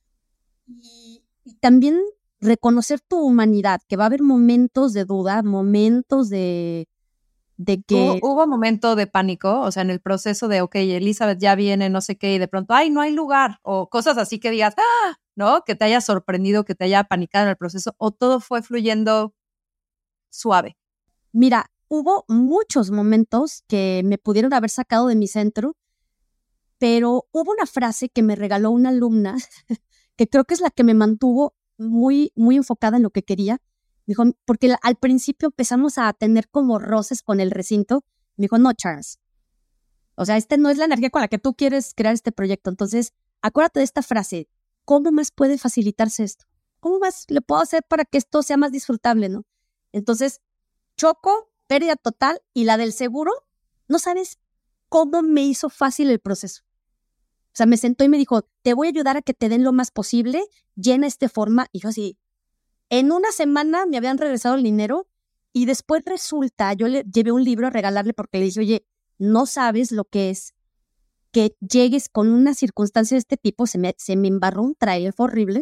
Y también reconocer tu humanidad, que va a haber momentos de duda, momentos de que... ¿Hubo momento de pánico? O sea, en el proceso de, ok, Elizabeth ya viene, no sé qué, y de pronto, ay, no hay lugar, o cosas así que digas, ¡ah! ¿No? Que te haya sorprendido, que te haya panicado en el proceso, o todo fue fluyendo suave. Mira, hubo muchos momentos que me pudieron haber sacado de mi centro, pero hubo una frase que me regaló una alumna, que creo que es la que me mantuvo muy, muy enfocada en lo que quería. Me dijo, porque al principio empezamos a tener como roces con el recinto. Me dijo, no, Charles, o sea, no es la energía con la que tú quieres crear este proyecto. Entonces, acuérdate de esta frase, ¿cómo más puede facilitarse esto? ¿Cómo más le puedo hacer para que esto sea más disfrutable, no? Entonces, choco, pérdida total, y la del seguro, no sabes cómo me hizo fácil el proceso. O sea, me sentó y me dijo, te voy a ayudar a que te den lo más posible, llena este forma. Y yo así, en una semana me habían regresado el dinero y después resulta, yo le llevé un libro a regalarle porque le dije, oye, no sabes lo que es que llegues con una circunstancia de este tipo, se me embarró un trailer, fue horrible,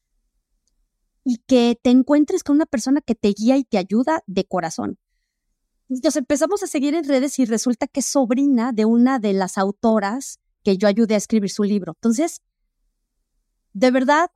y que te encuentres con una persona que te guía y te ayuda de corazón. Entonces empezamos a seguir en redes y resulta que es sobrina de una de las autoras que yo ayudé a escribir su libro. Entonces, de verdad,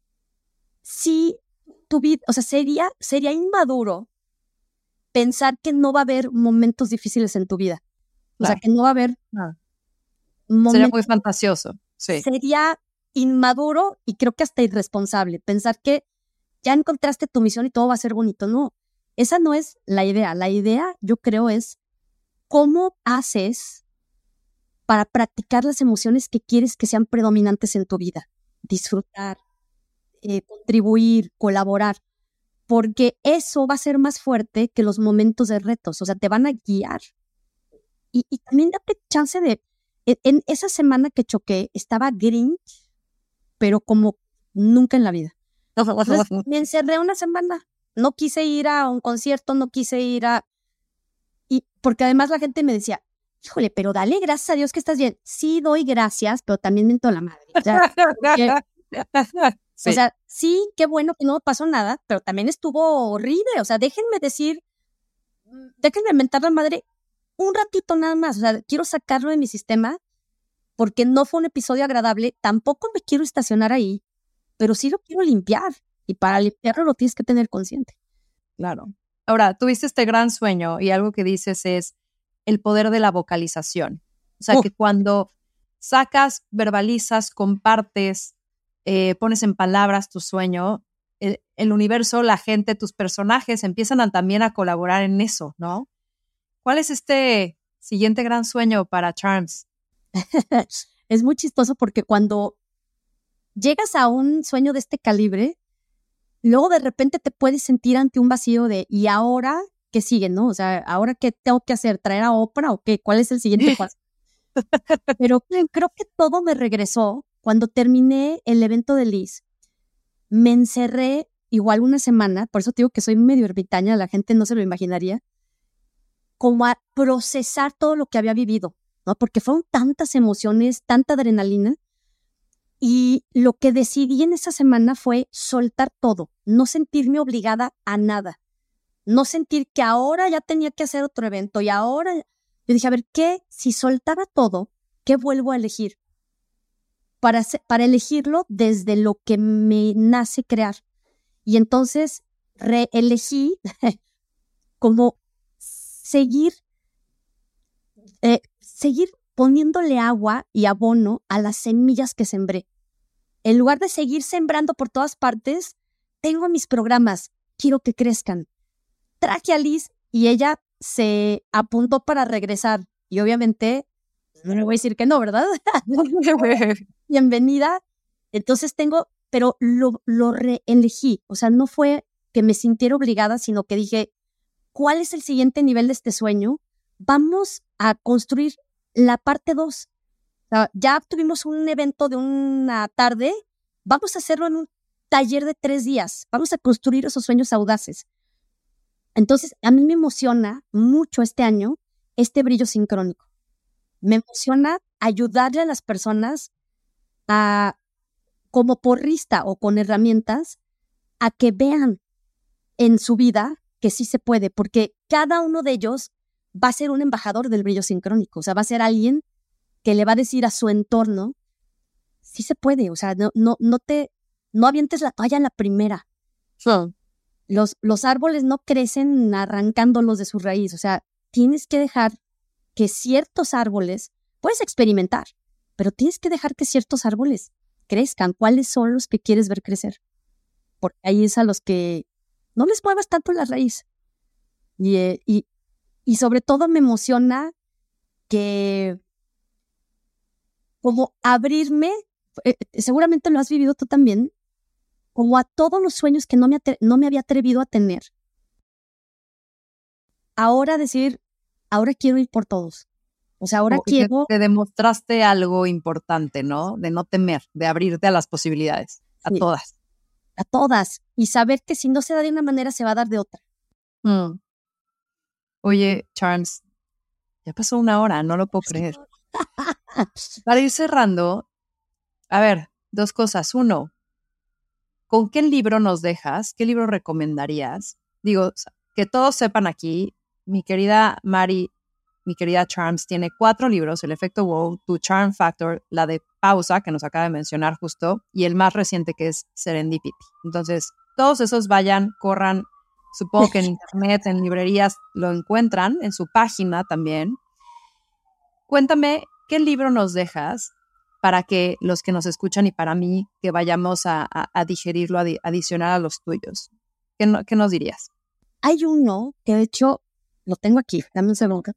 sí, tu vida, o sea, sería inmaduro pensar que no va a haber momentos difíciles en tu vida. O sea, que no va a haber momentos. Sería muy fantasioso, sí. Sería inmaduro y creo que hasta irresponsable pensar que ya encontraste tu misión y todo va a ser bonito. No, esa no es la idea. La idea, yo creo, es cómo haces para practicar las emociones que quieres que sean predominantes en tu vida. Disfrutar, contribuir, colaborar, porque eso va a ser más fuerte que los momentos de retos, o sea, te van a guiar. Y también date chance de, en esa semana que choqué, estaba Grinch, pero como nunca en la vida. Entonces, me encerré una semana, no quise ir a un concierto, no quise ir y porque además la gente me decía, híjole, pero dale gracias a Dios que estás bien. Sí, doy gracias, pero también miento la madre. O sea, sí. O sea, sí, qué bueno que no pasó nada, pero también estuvo horrible. O sea, déjenme mentar la madre un ratito nada más. O sea, quiero sacarlo de mi sistema porque no fue un episodio agradable. Tampoco me quiero estacionar ahí, pero sí lo quiero limpiar. Y para limpiarlo lo tienes que tener consciente. Claro. Ahora, tuviste este gran sueño y algo que dices es el poder de la vocalización. O sea, que cuando sacas, verbalizas, compartes, pones en palabras tu sueño, el universo, la gente, tus personajes empiezan también a colaborar en eso, ¿no? ¿Cuál es este siguiente gran sueño para Charms? Es muy chistoso porque cuando llegas a un sueño de este calibre, luego de repente te puedes sentir ante un vacío de ¿y ahora qué sigue, no? O sea, ¿ahora qué tengo que hacer? ¿Traer a Oprah o qué? ¿Cuál es el siguiente paso? Pero creo que todo me regresó cuando terminé el evento de Liz. Me encerré igual una semana, por eso te digo que soy medio ermitaña, la gente no se lo imaginaría, como a procesar todo lo que había vivido, ¿no? Porque fueron tantas emociones, tanta adrenalina, Y lo que decidí en esa semana fue soltar todo, no sentirme obligada a nada, no sentir que ahora ya tenía que hacer otro evento y ahora... Yo dije, a ver, ¿qué? Si soltara todo, ¿qué vuelvo a elegir? Para elegirlo desde lo que me nace crear. Y entonces reelegí como seguir poniéndole agua y abono a las semillas que sembré. En lugar de seguir sembrando por todas partes, tengo mis programas, quiero que crezcan. Traje a Liz y ella se apuntó para regresar. Y obviamente, no le voy a decir que no, ¿verdad? Bienvenida. Entonces pero lo reelegí. O sea, no fue que me sintiera obligada, sino que dije, ¿cuál es el siguiente nivel de este sueño? Vamos a construir la parte 2. O sea, ya tuvimos un evento de una tarde, vamos a hacerlo en un taller de 3 días. Vamos a construir esos sueños audaces. Entonces, a mí me emociona mucho este año este brillo sincrónico. Me emociona ayudarle a las personas como porrista o con herramientas, a que vean en su vida que sí se puede, porque cada uno de ellos va a ser un embajador del brillo sincrónico. O sea, va a ser alguien que le va a decir a su entorno, sí se puede. O sea, no avientes la toalla en la primera. Sí. Los árboles no crecen arrancándolos de su raíz. O sea, tienes que dejar que ciertos árboles, puedes experimentar, pero tienes que dejar que ciertos árboles crezcan. ¿Cuáles son los que quieres ver crecer? Porque ahí es a los que no les muevas tanto la raíz. Y sobre todo me emociona que como abrirme, seguramente lo has vivido tú también, como a todos los sueños que no me había atrevido a tener. Ahora decir, ahora quiero ir por todos. O sea, ahora quiero... Te demostraste algo importante, ¿no? De no temer, de abrirte a las posibilidades, a todas. A todas. Y saber que si no se da de una manera, se va a dar de otra. Oye, Charms, ya pasó 1 hora, no lo puedo creer. Para ir cerrando, a ver, 2 cosas. 1, ¿con qué libro nos dejas? ¿Qué libro recomendarías? Digo, que todos sepan aquí, mi querida Mari, mi querida Charms, tiene 4 libros, El efecto wow, Tu Charm Factor, la de pausa, que nos acaba de mencionar justo, y el más reciente que es Serendipity. Entonces, todos esos vayan, corran, supongo que en internet, en librerías lo encuentran, en su página también. Cuéntame, ¿qué libro nos dejas para que los que nos escuchan y para mí que vayamos a digerirlo, a adicionar a los tuyos? ¿Qué nos dirías? Hay uno que de hecho lo tengo aquí, dame un segundo.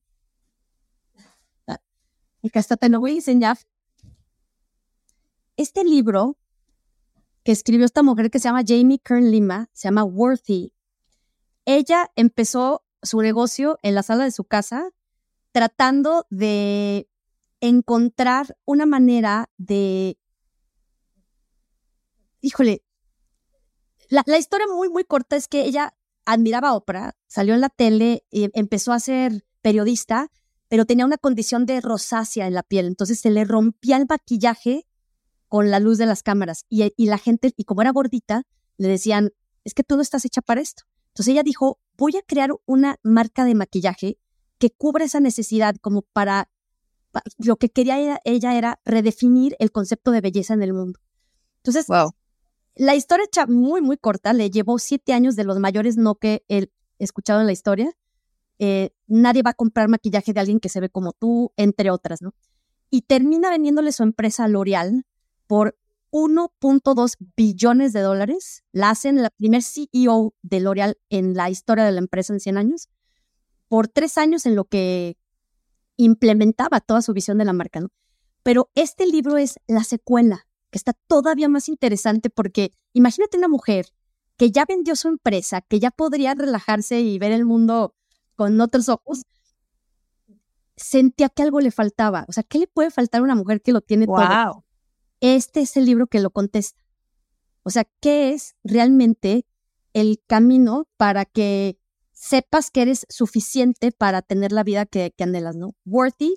Y que hasta te lo voy a enseñar. Este libro que escribió esta mujer que se llama Jamie Kern Lima, se llama Worthy. Ella empezó su negocio en la sala de su casa tratando de encontrar una manera de... Híjole, la historia muy, muy corta es que ella admiraba a Oprah, salió en la tele y empezó a ser periodista, pero tenía una condición de rosácea en la piel, entonces se le rompía el maquillaje con la luz de las cámaras y la gente, y como era gordita, le decían, es que tú no estás hecha para esto. Entonces ella dijo, voy a crear una marca de maquillaje que cubra esa necesidad, como para lo que quería ella era redefinir el concepto de belleza en el mundo. Entonces, wow. La historia hecha muy, muy corta, le llevó 7 años de los mayores no que he escuchado en la historia. Nadie va a comprar maquillaje de alguien que se ve como tú, entre otras, ¿no? Y termina vendiéndole su empresa a L'Oreal por $1.2 billones. La hacen la primer CEO de L'Oreal en la historia de la empresa en 100 años, por 3 años en lo que implementaba toda su visión de la marca, ¿no? Pero este libro es la secuela, que está todavía más interesante porque imagínate una mujer que ya vendió su empresa, que ya podría relajarse y ver el mundo con otros ojos, sentía que algo le faltaba. O sea, ¿qué le puede faltar a una mujer que lo tiene todo? Este es el libro que lo contesta. O sea, ¿qué es realmente el camino para que sepas que eres suficiente para tener la vida que anhelas, ¿no? Worthy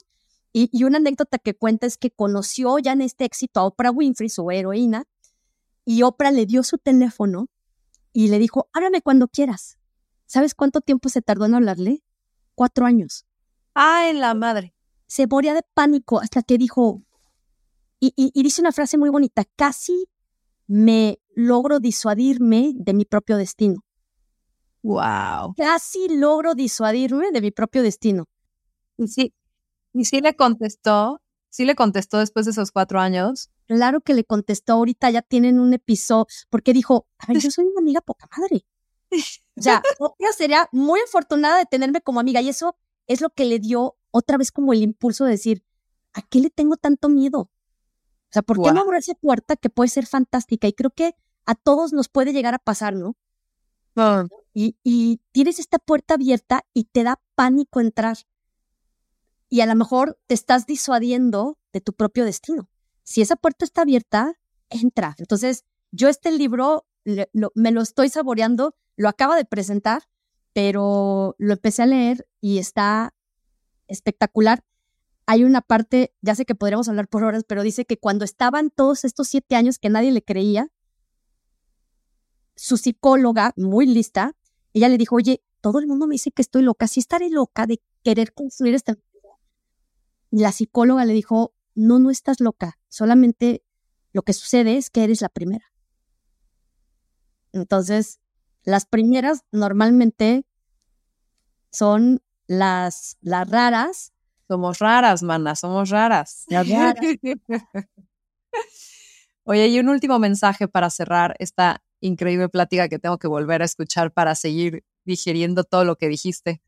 Y una anécdota que cuenta es que conoció ya en este éxito a Oprah Winfrey, su heroína, y Oprah le dio su teléfono y le dijo, háblame cuando quieras. ¿Sabes cuánto tiempo se tardó en hablarle? 4 años. ¡Ay, la madre! Se moría de pánico hasta que dijo, y dice una frase muy bonita, casi me logro disuadirme de mi propio destino. ¡Wow! Casi logro disuadirme de mi propio destino. Y sí le contestó después de esos 4 años. Claro que le contestó, ahorita ya tienen un episodio, porque dijo, ay, yo soy una amiga poca madre. O sea, Oprah sería muy afortunada de tenerme como amiga y eso es lo que le dio otra vez como el impulso de decir, ¿a qué le tengo tanto miedo? O sea, ¿por qué no abrir esa puerta que puede ser fantástica? Y creo que a todos nos puede llegar a pasar, ¿no? Y tienes esta puerta abierta y te da pánico entrar. Y a lo mejor te estás disuadiendo de tu propio destino. Si esa puerta está abierta, entra. Entonces, yo este libro me lo estoy saboreando, lo acaba de presentar, pero lo empecé a leer y está espectacular. Hay una parte, ya sé que podríamos hablar por horas, pero dice que cuando estaban todos estos 7 años que nadie le creía, su psicóloga, muy lista, ella le dijo, oye, todo el mundo me dice que estoy loca, sí estaré loca de querer construir esta enfermedad. Y la psicóloga le dijo, no estás loca, solamente lo que sucede es que eres la primera. Entonces, las primeras normalmente son las raras. Somos raras, mana, somos raras. Las raras. Oye, y un último mensaje para cerrar esta increíble plática que tengo que volver a escuchar para seguir digiriendo todo lo que dijiste.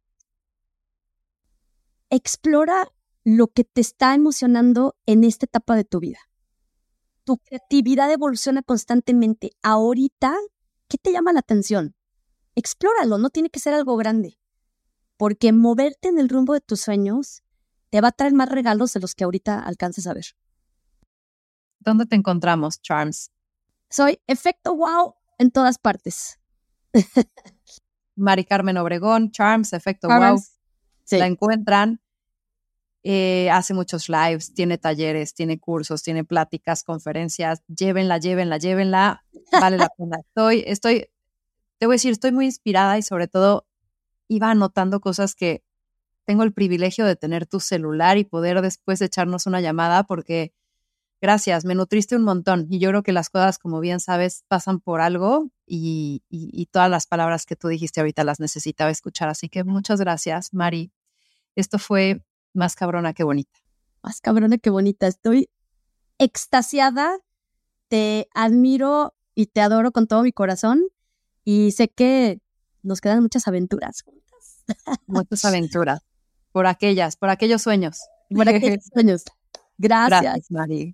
Explora lo que te está emocionando en esta etapa de tu vida. Tu creatividad evoluciona constantemente. Ahorita, ¿qué te llama la atención? Explóralo, no tiene que ser algo grande. Porque moverte en el rumbo de tus sueños te va a traer más regalos de los que ahorita alcances a ver. ¿Dónde te encontramos, Charms? Soy Efecto Wow en todas partes. Mari Carmen Obregón, Charms, Efecto Charms. Wow. Sí. La encuentran. Hace muchos lives, tiene talleres, tiene cursos, tiene pláticas, conferencias. Llévenla. Vale la pena. Te voy a decir, estoy muy inspirada y sobre todo iba anotando cosas que tengo el privilegio de tener tu celular y poder después echarnos una llamada porque gracias, me nutriste un montón y yo creo que las cosas, como bien sabes, pasan por algo y todas las palabras que tú dijiste ahorita las necesitaba escuchar. Así que muchas gracias, Mari. Esto fue Más Cabrona que Bonita. Más cabrona que bonita. Estoy extasiada, te admiro y te adoro con todo mi corazón y sé que nos quedan muchas aventuras juntas. Muchas aventuras. Por aquellos sueños. Por aquellos sueños. Gracias, Mari.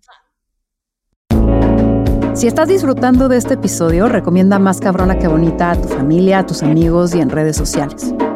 Si estás disfrutando de este episodio, recomienda Más Cabrona que Bonita a tu familia, a tus amigos y en redes sociales.